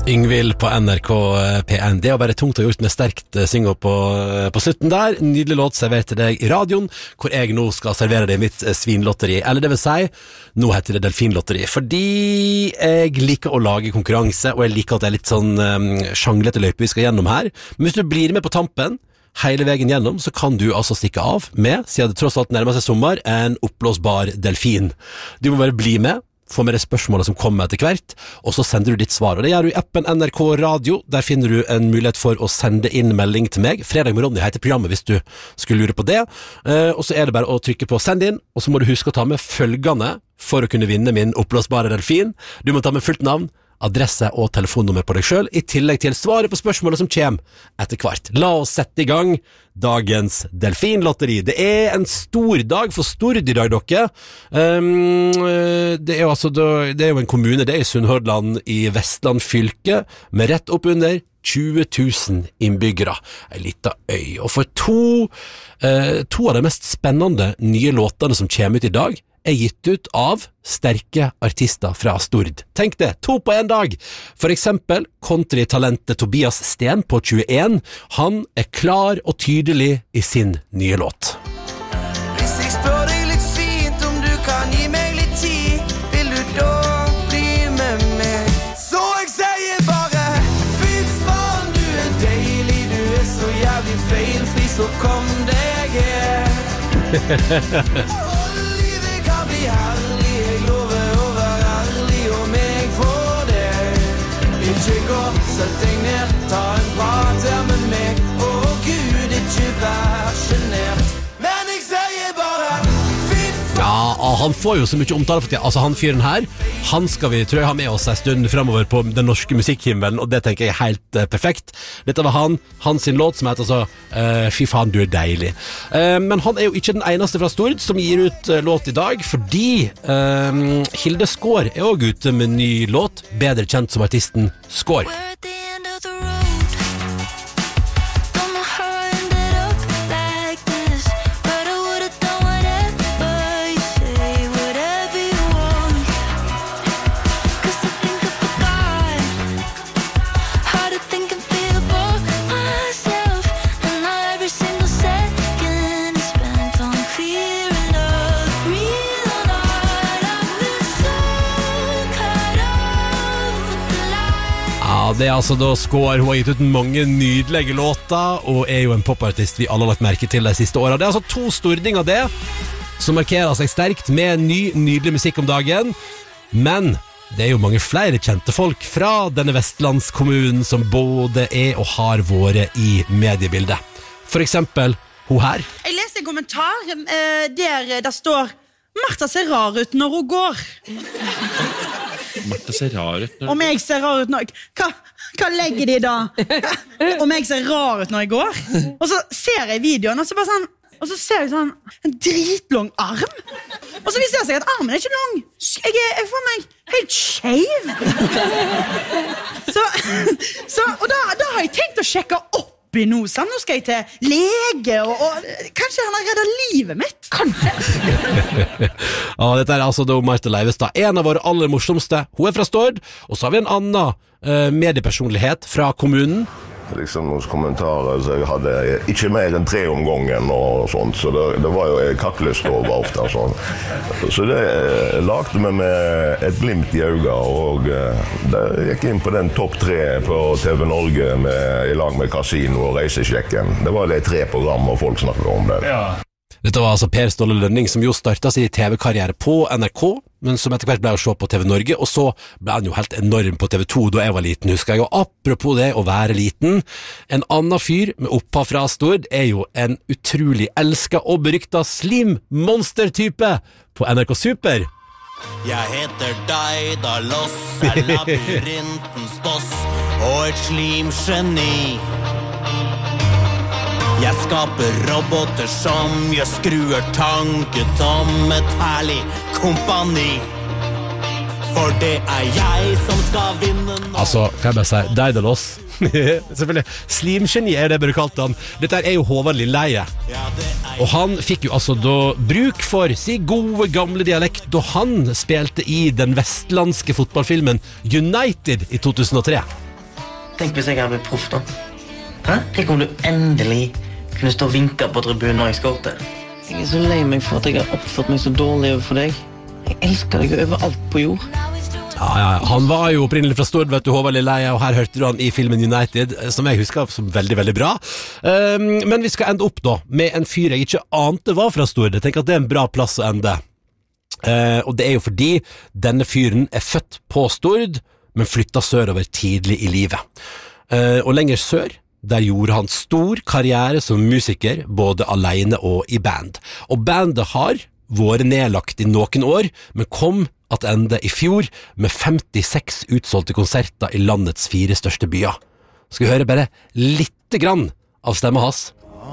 Yngvild på N R K P en. Det er bare tungt å ha gjort med sterkt synger på, på slutten der. Nydelig låt servert til deg i radioen, hvor jeg nå skal servere deg mitt svinlotteri. Eller det vil si, nå heter det delfinlotteri. Fordi jeg liker å lage konkurranse, og jeg liker at det er litt sånn um, sjanglete løype vi skal gjennom her. Men hvis du blir med på tampen, hele veien gjennom, så kan du altså stikke av med, siden det tross alt nærmer seg sommer, en oppblåsbar delfin. Du må bare bli med, få med deg spørsmålet som kommer etter hvert, og så sender du ditt svar. Og det gjør du i appen N R K Radio. Der finner du en mulighet for å sende inn melding til meg. Fredag med Ronny heter programmet, hvis du skulle lure på det. Eh, og så er det bare å trykke på send inn, og så må du huske å ta med følgende for å kunne vinne min oppblåsbare delfin. Du må ta med fullt navn, adresse og telefonnummer på deg selv, i tillegg til svaret på spørsmålet som kommer etter hvert. La oss sette i gang dagens delfinlotteri. Det er en stor dag for Stord i dag, dere. Um, det, er jo altså, det er jo en kommune, det er i Sunnhordland i Vestland fylke, med rett opp under tjue tusen innbyggere. En liten øy. Og for to, uh, to av de mest spennende nye låtene som kommer ut i dag, er gitt ut av sterke artister fra Stord. Tenk det, to på en dag! For eksempel countrytalentet Tobias Sten på tjueen. Han er klar og tydelig i sin nye låt. Hvis jeg spør deg litt fint om du kan gi meg litt tid, vil du da bli med meg? Så jeg sier bare, fy faen, du er deilig, du er så jævlig feilfri, så kom deg her. Herlig, jeg lover å være ærlig om jeg får det. Ikke gå, sett deg ned, ta en prat her med meg. Åh Gud, ikke vær genert. Men jeg sier bare, fy faen. Ja, han får jo så mye omtale for tida. Altså, han fyren her, han skal vi, tror jeg, ha med oss en stund fremover på den norske musikkhimmelen, og det tenker jeg er helt uh, perfekt. Dette var han, hans sin låt som heter altså uh, Fy faen, du er deilig. Uh, men han er jo ikke den eneste fra Stord som gir ut uh, låt i dag, fordi uh, Hilde Skår er også ute med ny låt, bedre kjent som artisten Skår. Det er altså da Skår. Hun har gitt ut mange nydelige låter og er jo en popartist vi alle har lagt merke til de siste årene. Det er altså to stordinger det som markerer seg sterkt med ny, nydelig musikk om dagen. Men det er jo mange flere kjente folk fra denne vestlandskommunen som både er og har vært i mediebildet. For eksempel hun her. Jeg leste en kommentar eh, der det står Martha ser rar ut når hun går. Martha ser rar ut når Om jeg ser rar ut når jeg... Hva, hva legger de da? Om jeg ser rar ut når jeg går? Og så ser jeg videoen, og så bare sånn Og så ser jeg sånn en dritlang arm. Og så viser det seg at armen er ikke lang. Jeg er, jeg får meg helt skjev. Så, så Og da, da har jeg tenkt å sjekke opp i nå, sant? Nå skal jeg til lege, og, og kanskje han har reddet livet mitt? Kanskje. Ja, dette er altså da Martha Leivestad, en av våre aller morsomste. Hun er fra Stord, og så har vi en annen uh, mediepersonlighet fra kommunen. Liksom noen kommentarer, så jeg hadde ikke mer enn tre om gangen og sånt, så det, det var jo kakkeløst over ofte og sånn. Så det lagte meg med et glimt i øynene, og det gikk inn på den topp tre på T V Norge med, i lag med Casino og Reisesjekken. Det var de tre programmer folk snakket om det. Ja. Dette var altså Per Ståle Lønning, som jo startet sin T V-karriere på N R K, men som etter hvert ble å se på T V Norge, og så ble han jo helt enorm på T V to da jeg var liten, husker jeg. Og apropos det å være liten, en annen fyr med opphav fra Stord er jo en utrolig elsket og beryktet slim-monster-type på N R K Super. Jeg heter Daidalos, er labyrintens boss og et slimgeni. Jeg skaper roboter som gjør skruer tanket om et herlig kompani. For det er jeg som skal vinne nå. Altså, kan jeg bare si, Daidalos. Selvfølgelig, slimgeni er det bare kalt han. Dette er jo Håvard Lilleie. Og han fikk jo altså da bruk for sin gode gamle dialekt da han spilte i den vestlandske fotballfilmen United i to tusen og tre. Tenk hvis jeg hadde blitt proff da. Hæ? Tenk om du endelig kunne stå og vinke på tribunen når jeg skårte. Jeg er så lei meg for at jeg har oppført meg så dårlig for deg. Jeg elsker deg overalt på jord. Ja, ja, han var jo opprinnelig fra Stord, vet du, Håvard Lilleheie, og her hørte du han i filmen United, som jeg husker som veldig, veldig bra. Um, men vi skal ende opp da med en fyr jeg ikke ante var fra Stord. Jeg tenker at det er en bra plass å ende. Uh, og det er jo fordi denne fyren er født på Stord, men flyttet sørover tidlig i livet. Uh, og lenger sør, der gjorde han stor karriere som musiker, både alene og i band. Og bandet har vært nedlagt i noen år, men kom at ende i fjor med femtiseks utsolgte konserter i landets fire største byer. Skal vi høre bare litt grann av stemmen hans?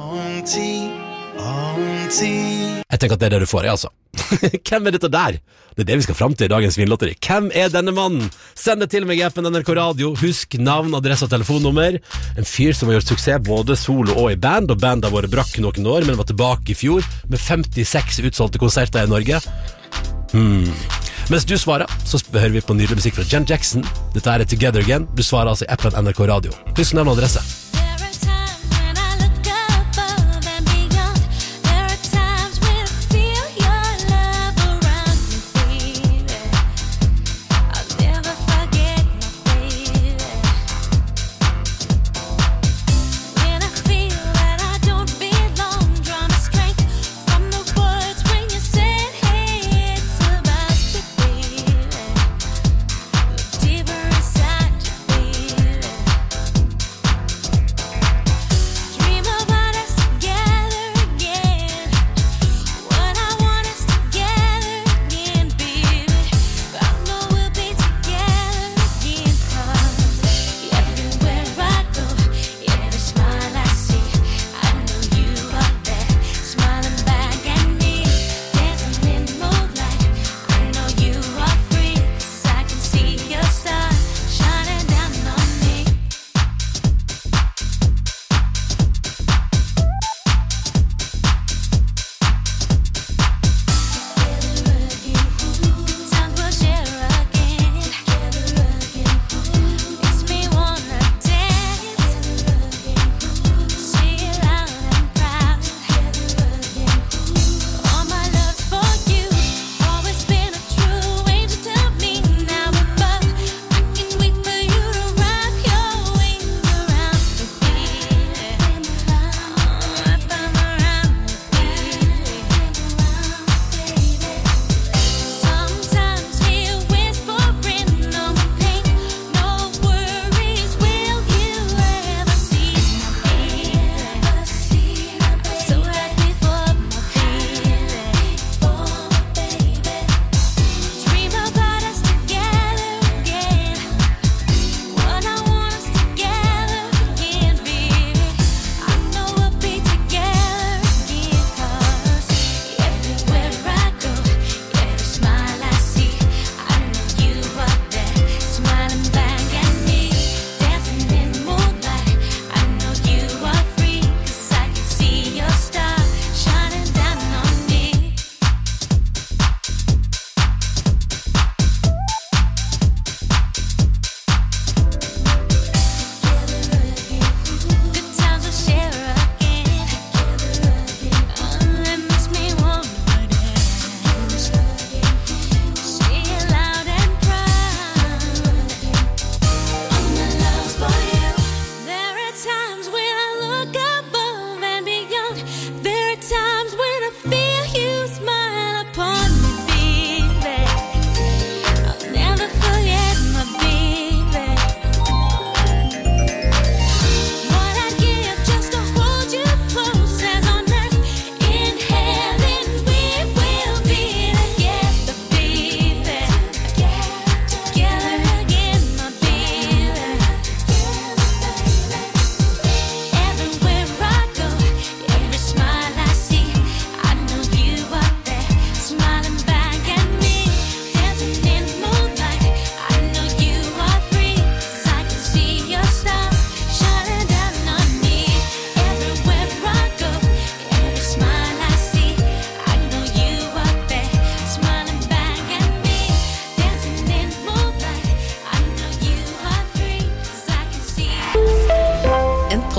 Jeg tenker at det er det du får, jeg altså. Hvem er dette der? Det er det vi skal frem til i dagens vinlotteri. Hvem er denne mannen? Send det til meg i appen N R K Radio. Husk navn, adresse og telefonnummer. En fyr som har gjort suksess både solo og i band, og band har vært brakk noen år, men var tilbake i fjor med femtiseks utsolgte konserter i Norge. Hmm. Mens du svarer, så hører vi på nydelig musikk fra Jen Jackson. Dette er Together Again. Du svarer altså i appen N R K Radio. Husk navn og adresse.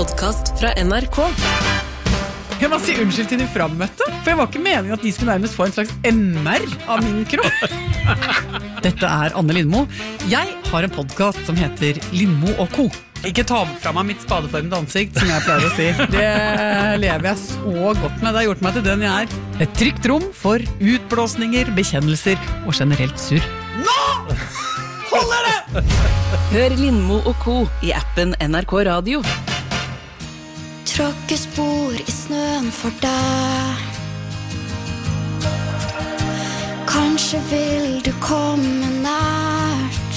podcast fra N R K. Jeg må si unnskyld til de frammøtte, for jeg var ikke meningen at de skulle nærmest få en slags M R av min kropp. Dette er Anne Lindmo. Jeg har en podcast som heter Lindmo og Co. Ikke ta fra meg mitt spadeformede ansikt, som jeg pleier å si. Det lever jeg så godt med. Det har gjort meg til den jeg er. Et trygt rom for utblåsninger, bekjennelser og generelt surr. Nå holder det! Hør Lindmo og Co. i appen N R K Radio. Tråkke spor i snøen for deg. Kanskje vil du komme nært,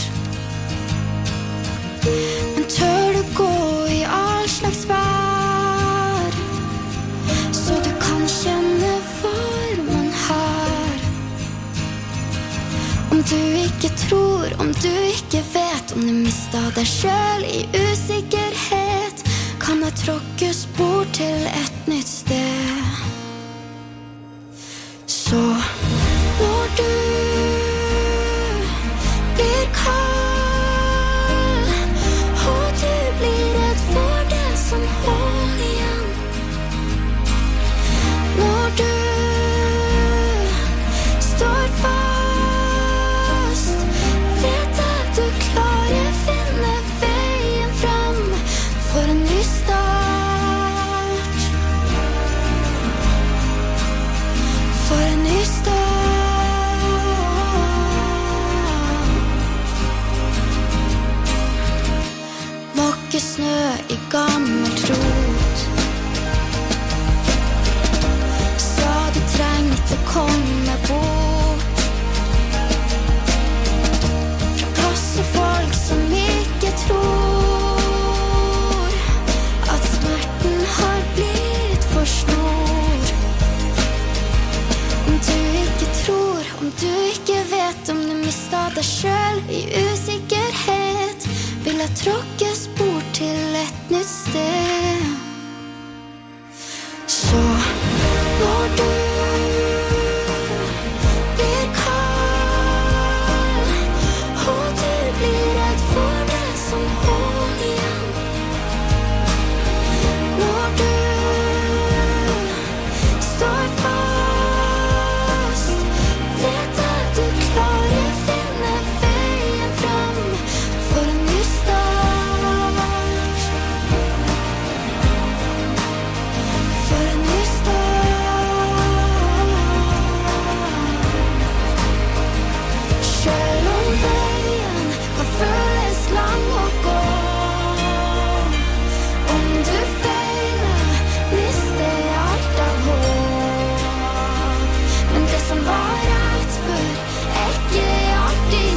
men tør du gå i all slags vær, så du kan kjenne varmen her. Om du ikke tror, om du ikke vet, om du mistet deg selv i usikkerhet, kan jeg tråkke spor til et nytt sted. Så når du blir kald, og du blir redd for det som holder igjen, når du står fast, vet jeg du klarer finne veien fram for en ny start, for en ny start. Måke snø i gammelt rot, sa du trengte komme bort fra plass og folk som ikke tror at smerten har blitt for stor. Om du ikke tror, om du ikke vet, om du mistet deg selv i usikkerhet, vil jeg tråkke spor til et nytt sted. Så når du blir kald, og du blir redd for det som holder igjen, når du står fast, vet jeg du klarer finne veien fram for en ny start, for en ny start. Selv om veien kan føles lang å gå, om du feiler, mister jeg alt av håp, men det som var rett før er ikke alltid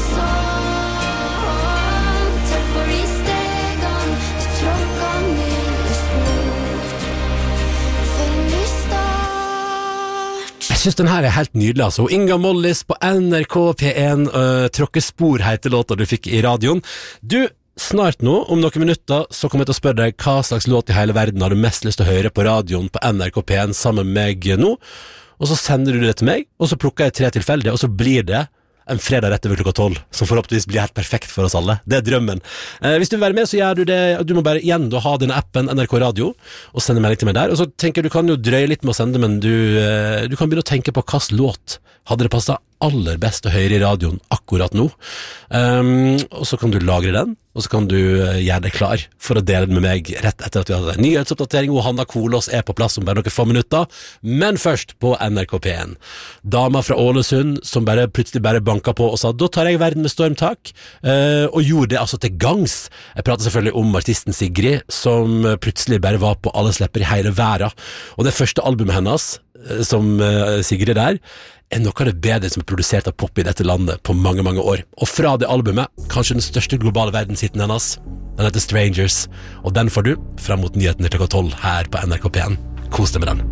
sånn. Takk for de stegene du tråkket nye spor for en ny start. Jeg synes den her er helt nydelig, altså. Inga Mollis på N R K P en, uh, Tråkkespor heter låta du fikk i radioen. Du, snart nå, om noen minutter, så kommer jeg til å spørre deg hva slags låt i hele verden har du mest lyst til å høre på radioen på N R K P en sammen med meg nå, og så sender du det til meg, og så plukker jeg tre tilfeldige, og så blir det en fredag rett over klokka tolv, som forhåpentligvis blir helt perfekt for oss alle. Det er drømmen. Eh, hvis du vil være med, så gjør du det. Du må bare igjen da ha denne appen N R K Radio, og sende melding til meg der. Og så tenker jeg, du kan jo drøye litt med å sende, men du, eh, du kan begynne å tenke på hvilken låt hadde det passet aller best å høre i radioen akkurat nå. Um, og så kan du lagre den, og så kan du uh, gjøre deg klar for å dele den med meg rett etter at vi hadde en nyhetsoppdatering, og Hanna Kolås er på plass om bare noen få minutter. Men først på N R K P en. Dama fra Ålesund som bare plutselig bare banket på og sa, da tar jeg verden med stormtak, uh, og gjorde det altså til gangs. Jeg prater selvfølgelig om artisten Sigrid, som plutselig bare var på alle slepper i hele verden. Og det første albumet hennes, uh, som uh, Sigrid der, er noe av det bedre som er produsert av pop i dette landet på mange, mange år. Og fra det albumet, kanskje den største globale verdenshitten hennes, den heter Strangers, og den får du frem mot nyheten klokka tolv her på N R K P en. Kos deg med den.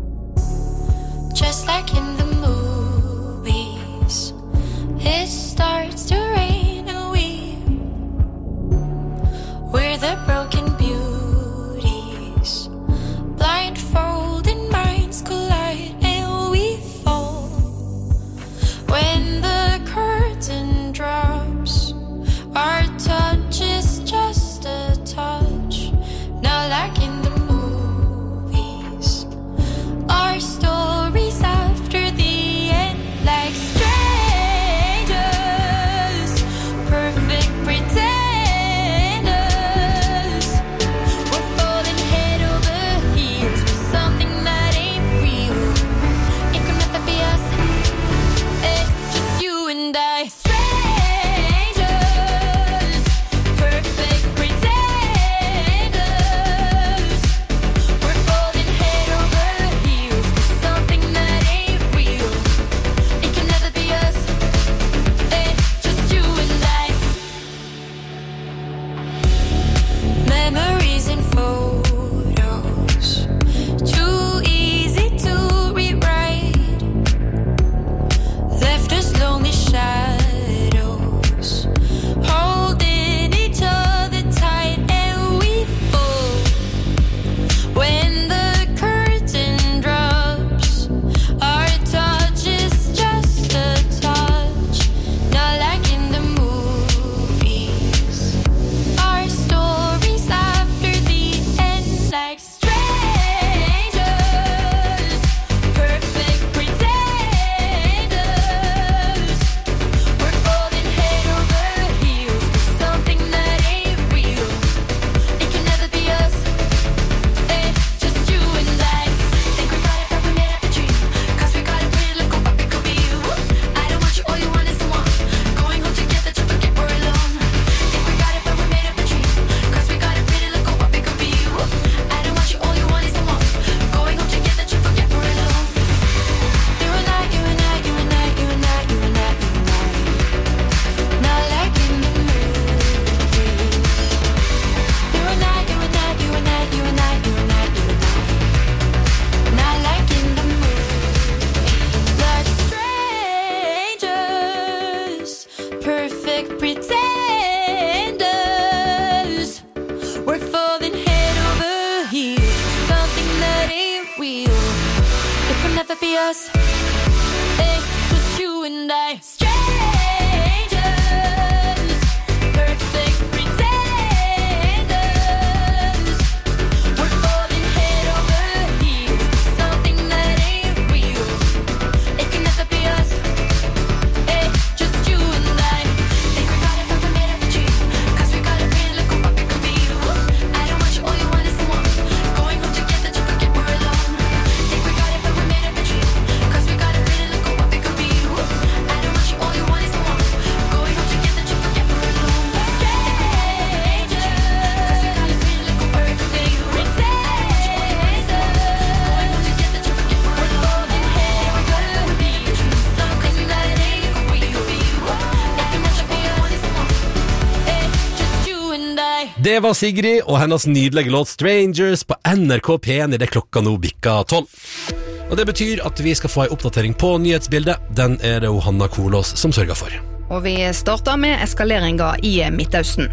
Just like in the movies, it starts to rain and we we're the broken beauties, blindfolded minds collide and we fall when the curtain drops. Our touch is just a touch, not like in Memories and photos, too easy to rewrite. Left us lonely shadows, holding each other tight, and we fall when the curtain drops. Our touch is just a touch, not like in the movies. Our stories after the end, like strangers, perfect pretenders. We're falling head over heels for something that ain't real. It can never be us, eh, just you and I. Think we got it, but we made up a dream. Cause we got it pretty, look up, it could be you. I don't want you, all you want is someone. Going home together to forget we're alone. Think we got it, but we made up a dream. Cause we got it pretty, look up, it could be you. I don't want you, all you want is someone. Going home together to forget we're alone. You and I, you and I, you and I, you and I, you and I, you and I. Not like in the movies. You and I, you and I, you and I, you and I, you and I, you and I. Not like in the movies. Like strangers, perfect pretenders. We're falling head over heels, something that ain't real. It could never be us, eh, just you and I. Strangers, perfect pretenders. We're falling head over heels, something that ain't real. It can never be us, eh, just you and I. Think we got it, but we made up a dream. Cause we got it pretty, look up, it could be you. I don't want you, all you want is someone. Going home together to forget we're alone. Think we got it, but we made up a dream. Cause we got it pretty, look up, it could be you. I don't want you, all you want is someone. Going home together to forget we're alone. Strangers, cause we got it pretty, look up, perfect pretenders. Going home together to forget we're alone. And hey, we got it, we made a dream. Something that ain't real. It can never be us, eh, just you and I. Det var Sigrid og hennes nydelige låt Strangers på N R K P en i det klokka nå bikka tolv. Og det betyr at vi skal få en oppdatering på nyhetsbildet. Den er det jo Hanna Kolås som sørger for. Og vi starter med eskaleringa i Midtøsten.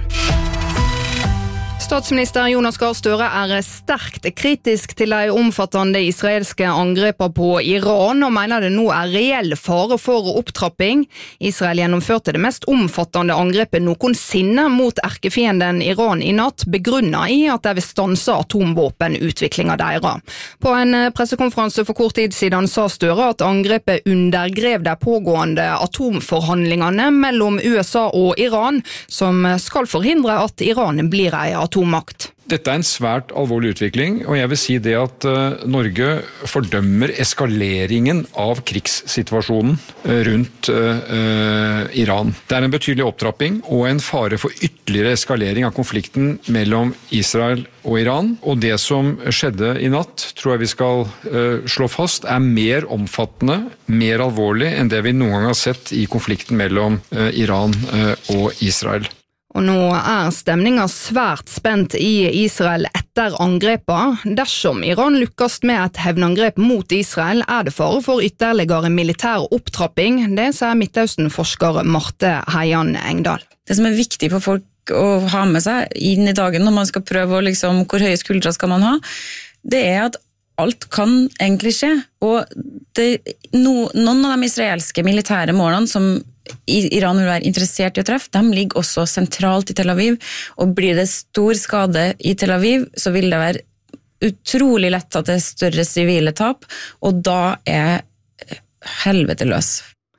Statsminister Jonas Gahr Støre er sterkt kritisk til de omfattende israelske angrepa på Iran, og mener det nå er reell fare for opptrapping. Israel gjennomførte det mest omfattende angrepet noensinne mot erkefienden Iran i natt, begrunnet i at de vil stanse atomvåpenutviklinga deres. På en pressekonferanse for kort tid siden sa Støre at angrepet undergrev de pågående atomforhandlingene mellom U S A og Iran, som skal forhindre at Iran blir en atommakt. Dette er en svært alvorlig utvikling, og jeg vil si det at uh, Norge fordømmer eskaleringen av krigssituasjonen uh, rundt uh, uh, Iran. Det er en betydelig opptrapping og en fare for ytterligere eskalering av konflikten mellom Israel og Iran. Og det som skjedde i natt, tror jeg vi skal uh, slå fast, er mer omfattende, mer alvorlig enn det vi noen gang har sett i konflikten mellom uh, Iran uh, og Israel. Og nå er stemninga svært spent i Israel etter angrepa. Dersom Iran lykkes med et hevnangrep mot Israel, er det fare for ytterligere militær opptrapping. Det sier Midtøsten-forsker Marte Heian Engdahl. Det som er viktig for folk å ha med seg inn i dagen når man skal prøve å liksom, hvor høye skuldre skal man ha, det er at alt kan egentlig skje. Og det, no, noen av de israelske militære målene som Iran vil være interessert i å treffe, de ligger også sentralt i Tel Aviv, og blir det stor skade i Tel Aviv, så vil det være utrolig lett at det er større sivile tap, og da er helvete løs.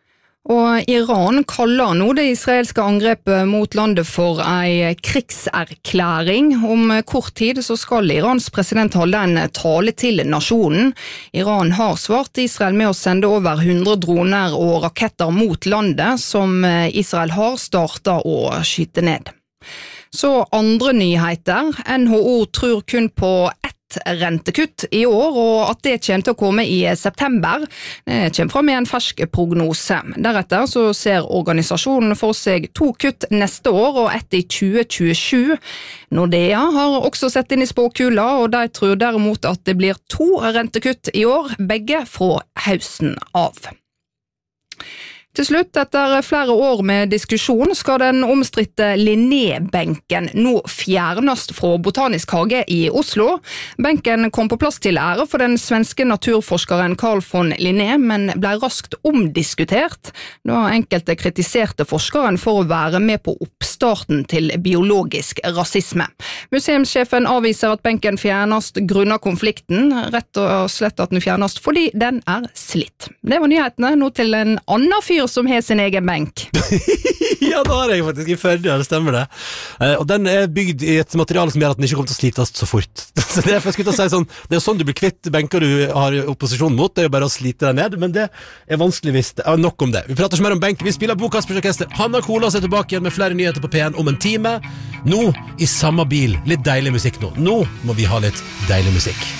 Og Iran kaller nå det israelske angrepet mot landet for en krigserklæring. Om kort tid så skal Irans president holde en tale til nasjonen. Iran har svart Israel med å sende over hundre droner og raketter mot landet, som Israel har startet å skyte ned. Så andre nyheter. N H O tror kun på ett ett rentekutt i år, og at det kommer til å komme i september. Det kommer fram i en fersk prognose. Deretter så ser organisasjonen for seg to kutt neste år og ett i tjue tjuesju. Nordea har også sett inn i spåkula, og de tror derimot at det blir to rentekutt i år, begge fra høsten av. Til slutt, etter flere år med diskusjon, skal den omstridte Linné-benken nå fjernes fra Botanisk hage i Oslo. Benken kom på plass til ære for den svenske naturforskeren Carl von Linné, men ble raskt omdiskutert, da enkelte kritiserte forskeren for å være med på oppstarten til biologisk rasisme. Museumssjefen avviser at benken fjernes grunnet konflikten, rett og slett at den fjernes fordi den er slitt. Det var nyhetene, nå til en annen fyr som har sin egen benk. Ja, da har jeg faktisk i Førde, det stemmer det. Eh, og den er bygd i et materiale som gjør at den ikke kommer til å slites så fort. Så det er, for jeg skulle til å si sånn, det er jo sånn du blir kvitt benker du har opposisjon mot, det er jo bare å slite deg ned, men det er vanskelig hvis det er nok om det. Vi prater ikke mer om benk, vi spiller Bokaspers Orkester. Hanna Kolas er tilbake igjen med flere nyheter på P en om en time. Nå i samme bil, litt deilig musikk nå. Nå må vi ha litt deilig musikk.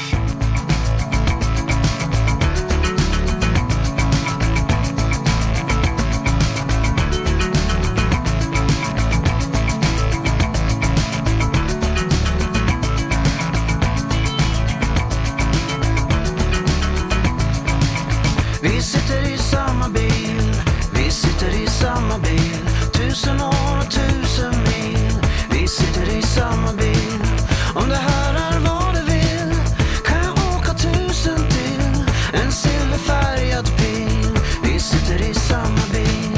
Vi sitter i samma bil, vi sitter i samma bil, tusen år och tusen mil. Vi sitter i samma bil, om det här är vad du vill kan jag åka tusen till, en silverfärgad bil. Vi sitter i samma bil.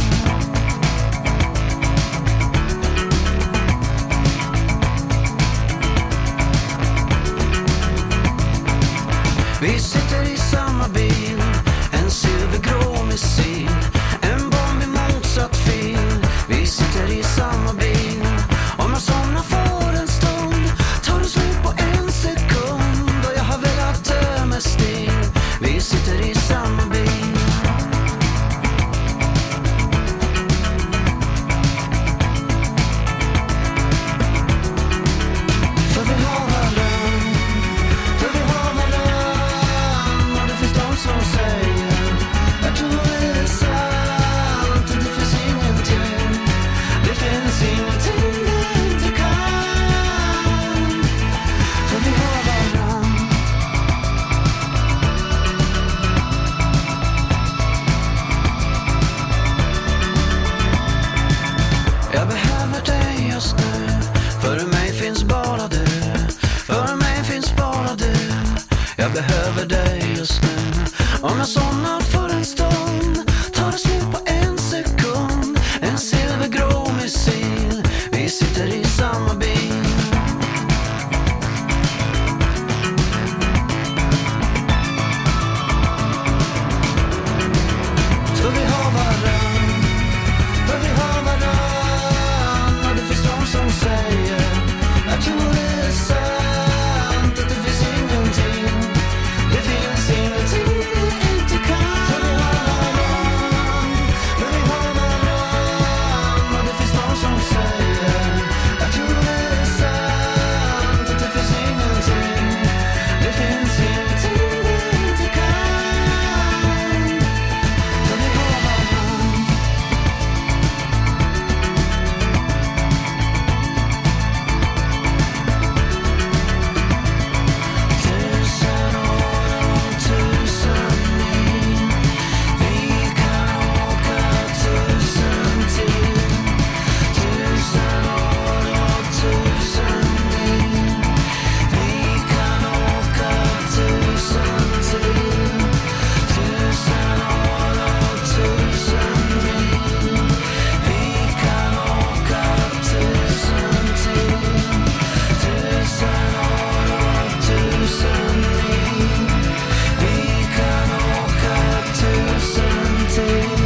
Vi sitter i samma bil, en silvergrå missil, en bomb i motsatt fil. Vi sitter i samma bil, om jag somnar för en stund tar det slut på en sekund, och jag har velat dö med stil. Vi sitter i samma bil. För vi har varann, för vi har varann, och det finns de som säger jag tror det är sant, det finns ingenting, det finns ingenting vi inte kan, för vi har varann. Jag behöver dig just nu, för mig finns bara du, för mig finns bara du. Jag behöver dig just nu, om jag somnar för en stund tar det slut på en sekund, en silvergrå missil. Vi sitter i samma bil. För vi har varann, för vi har varann, och det finns de som säger jag tror det är sant, att det finns ingenting, det finns ingenting vi inte kan. För vi har varann, för vi har varann, och det finns de som säger jag tror det är sant, att det finns ingenting, det finns ingenting vi inte kan. För vi har varann. Tusen år och tusen mil, vi kan åka tusen till. Tusen år och tusen mil, vi kan åka tusen till. Tusen år och tusen mil, vi kan åka tusen till. Tusen år och tusen mil, vi kan åka tusen till.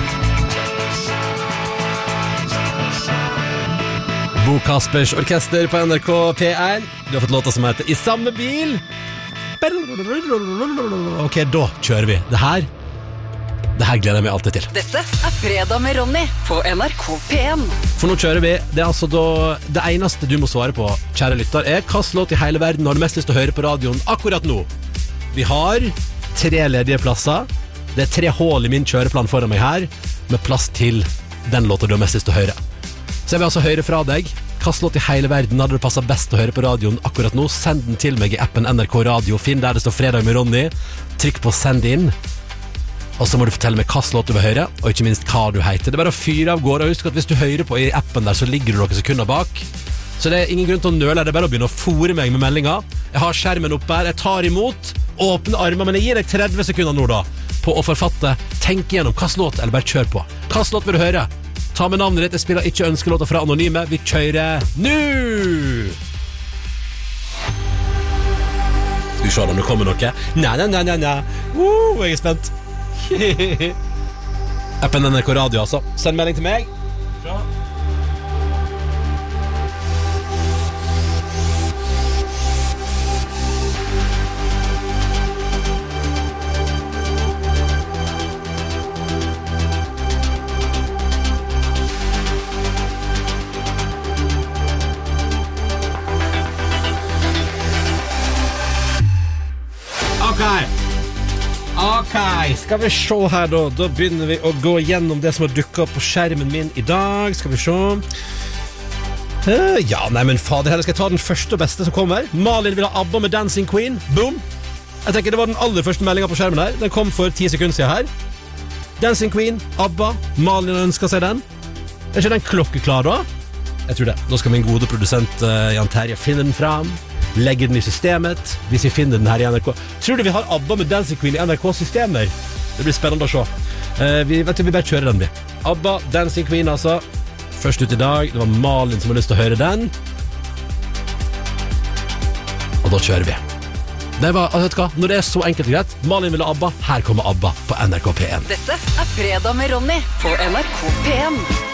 Bokaspers Orkester på N R K P en. Du har fått låta som heter I samme bil. Ok, da kjører vi. Det her Det her gleder jeg meg alltid til. Dette er Fredag med Ronny på N R K P en. For nå kjører vi. Det er altså da det eneste du må svare på, kjære lytter, er hva låt i hele verden har du mest lyst til å høre på radioen akkurat nå. Vi har tre ledige plasser. Det er tre hål i min kjøreplan foran meg her, med plass til den låta du har mest lyst til å høre. Så jeg vil altså høre fra deg. Hva låt i hele verden hadde det passet best å høre på radioen akkurat nå? Send den til meg i appen N R K Radio. Finn der det står Fredag med Ronny. Trykk på send inn. Og så må du fortelle meg hva låt du vil høre, og ikke minst hva du heter. Det er bare å fyre av gårde, og husk at hvis du hører på i appen der, så ligger du noen sekunder bak. Så det er ingen grunn til å nøle, det er bare å begynne å fore meg med meldinger. Jeg har skjermen oppe her, jeg tar imot, åpne armer, men jeg gir deg tretti sekunder nå da, på å forfatte, tenk igjennom hva låt, eller bare kjør på. Hva låt vil du høre? Ta med navnet ditt, jeg spiller ikke ønskelåter fra Anonyme, vi kjører nå! Skal vi se om det kommer noe? Nei, nei, nei, nei, nei. Uh, jeg er spent. Appen N R K Radio, altså. Send melding til meg. Ja. Ok. Ok, skal vi se her da. Da begynner vi å gå gjennom det som har dukket opp på skjermen min i dag. Skal vi se. Uh, ja, nei, men fader heller, skal jeg ta den første og beste som kommer. Malin vil ha ABBA med Dancing Queen. Boom. Jeg tenker det var den aller første meldingen på skjermen her. Den kom for ti sekunder siden her. Dancing Queen, ABBA. Malin ønsker seg den. Er ikke den klokkeklar da? Jeg tror det. Nå skal min gode produsent uh, Jan Terje finne den fram. Legge den i systemet. Hvis vi finner den her i N R K. Tror du vi har ABBA med Dancing Queen i N R K-systemer? Det blir spennende å se. uh, vi, vet du, vi bare kjører den vi. ABBA, Dancing Queen altså. Først ut i dag. Det var Malin som har lyst til å høre den. Og da kjører vi. Det var, altså, vet du hva? Når det er så enkelt og greit, Malin vil ha ABBA. Her kommer ABBA på N R K P en. Dette er Fredag med Ronny på N R K P en.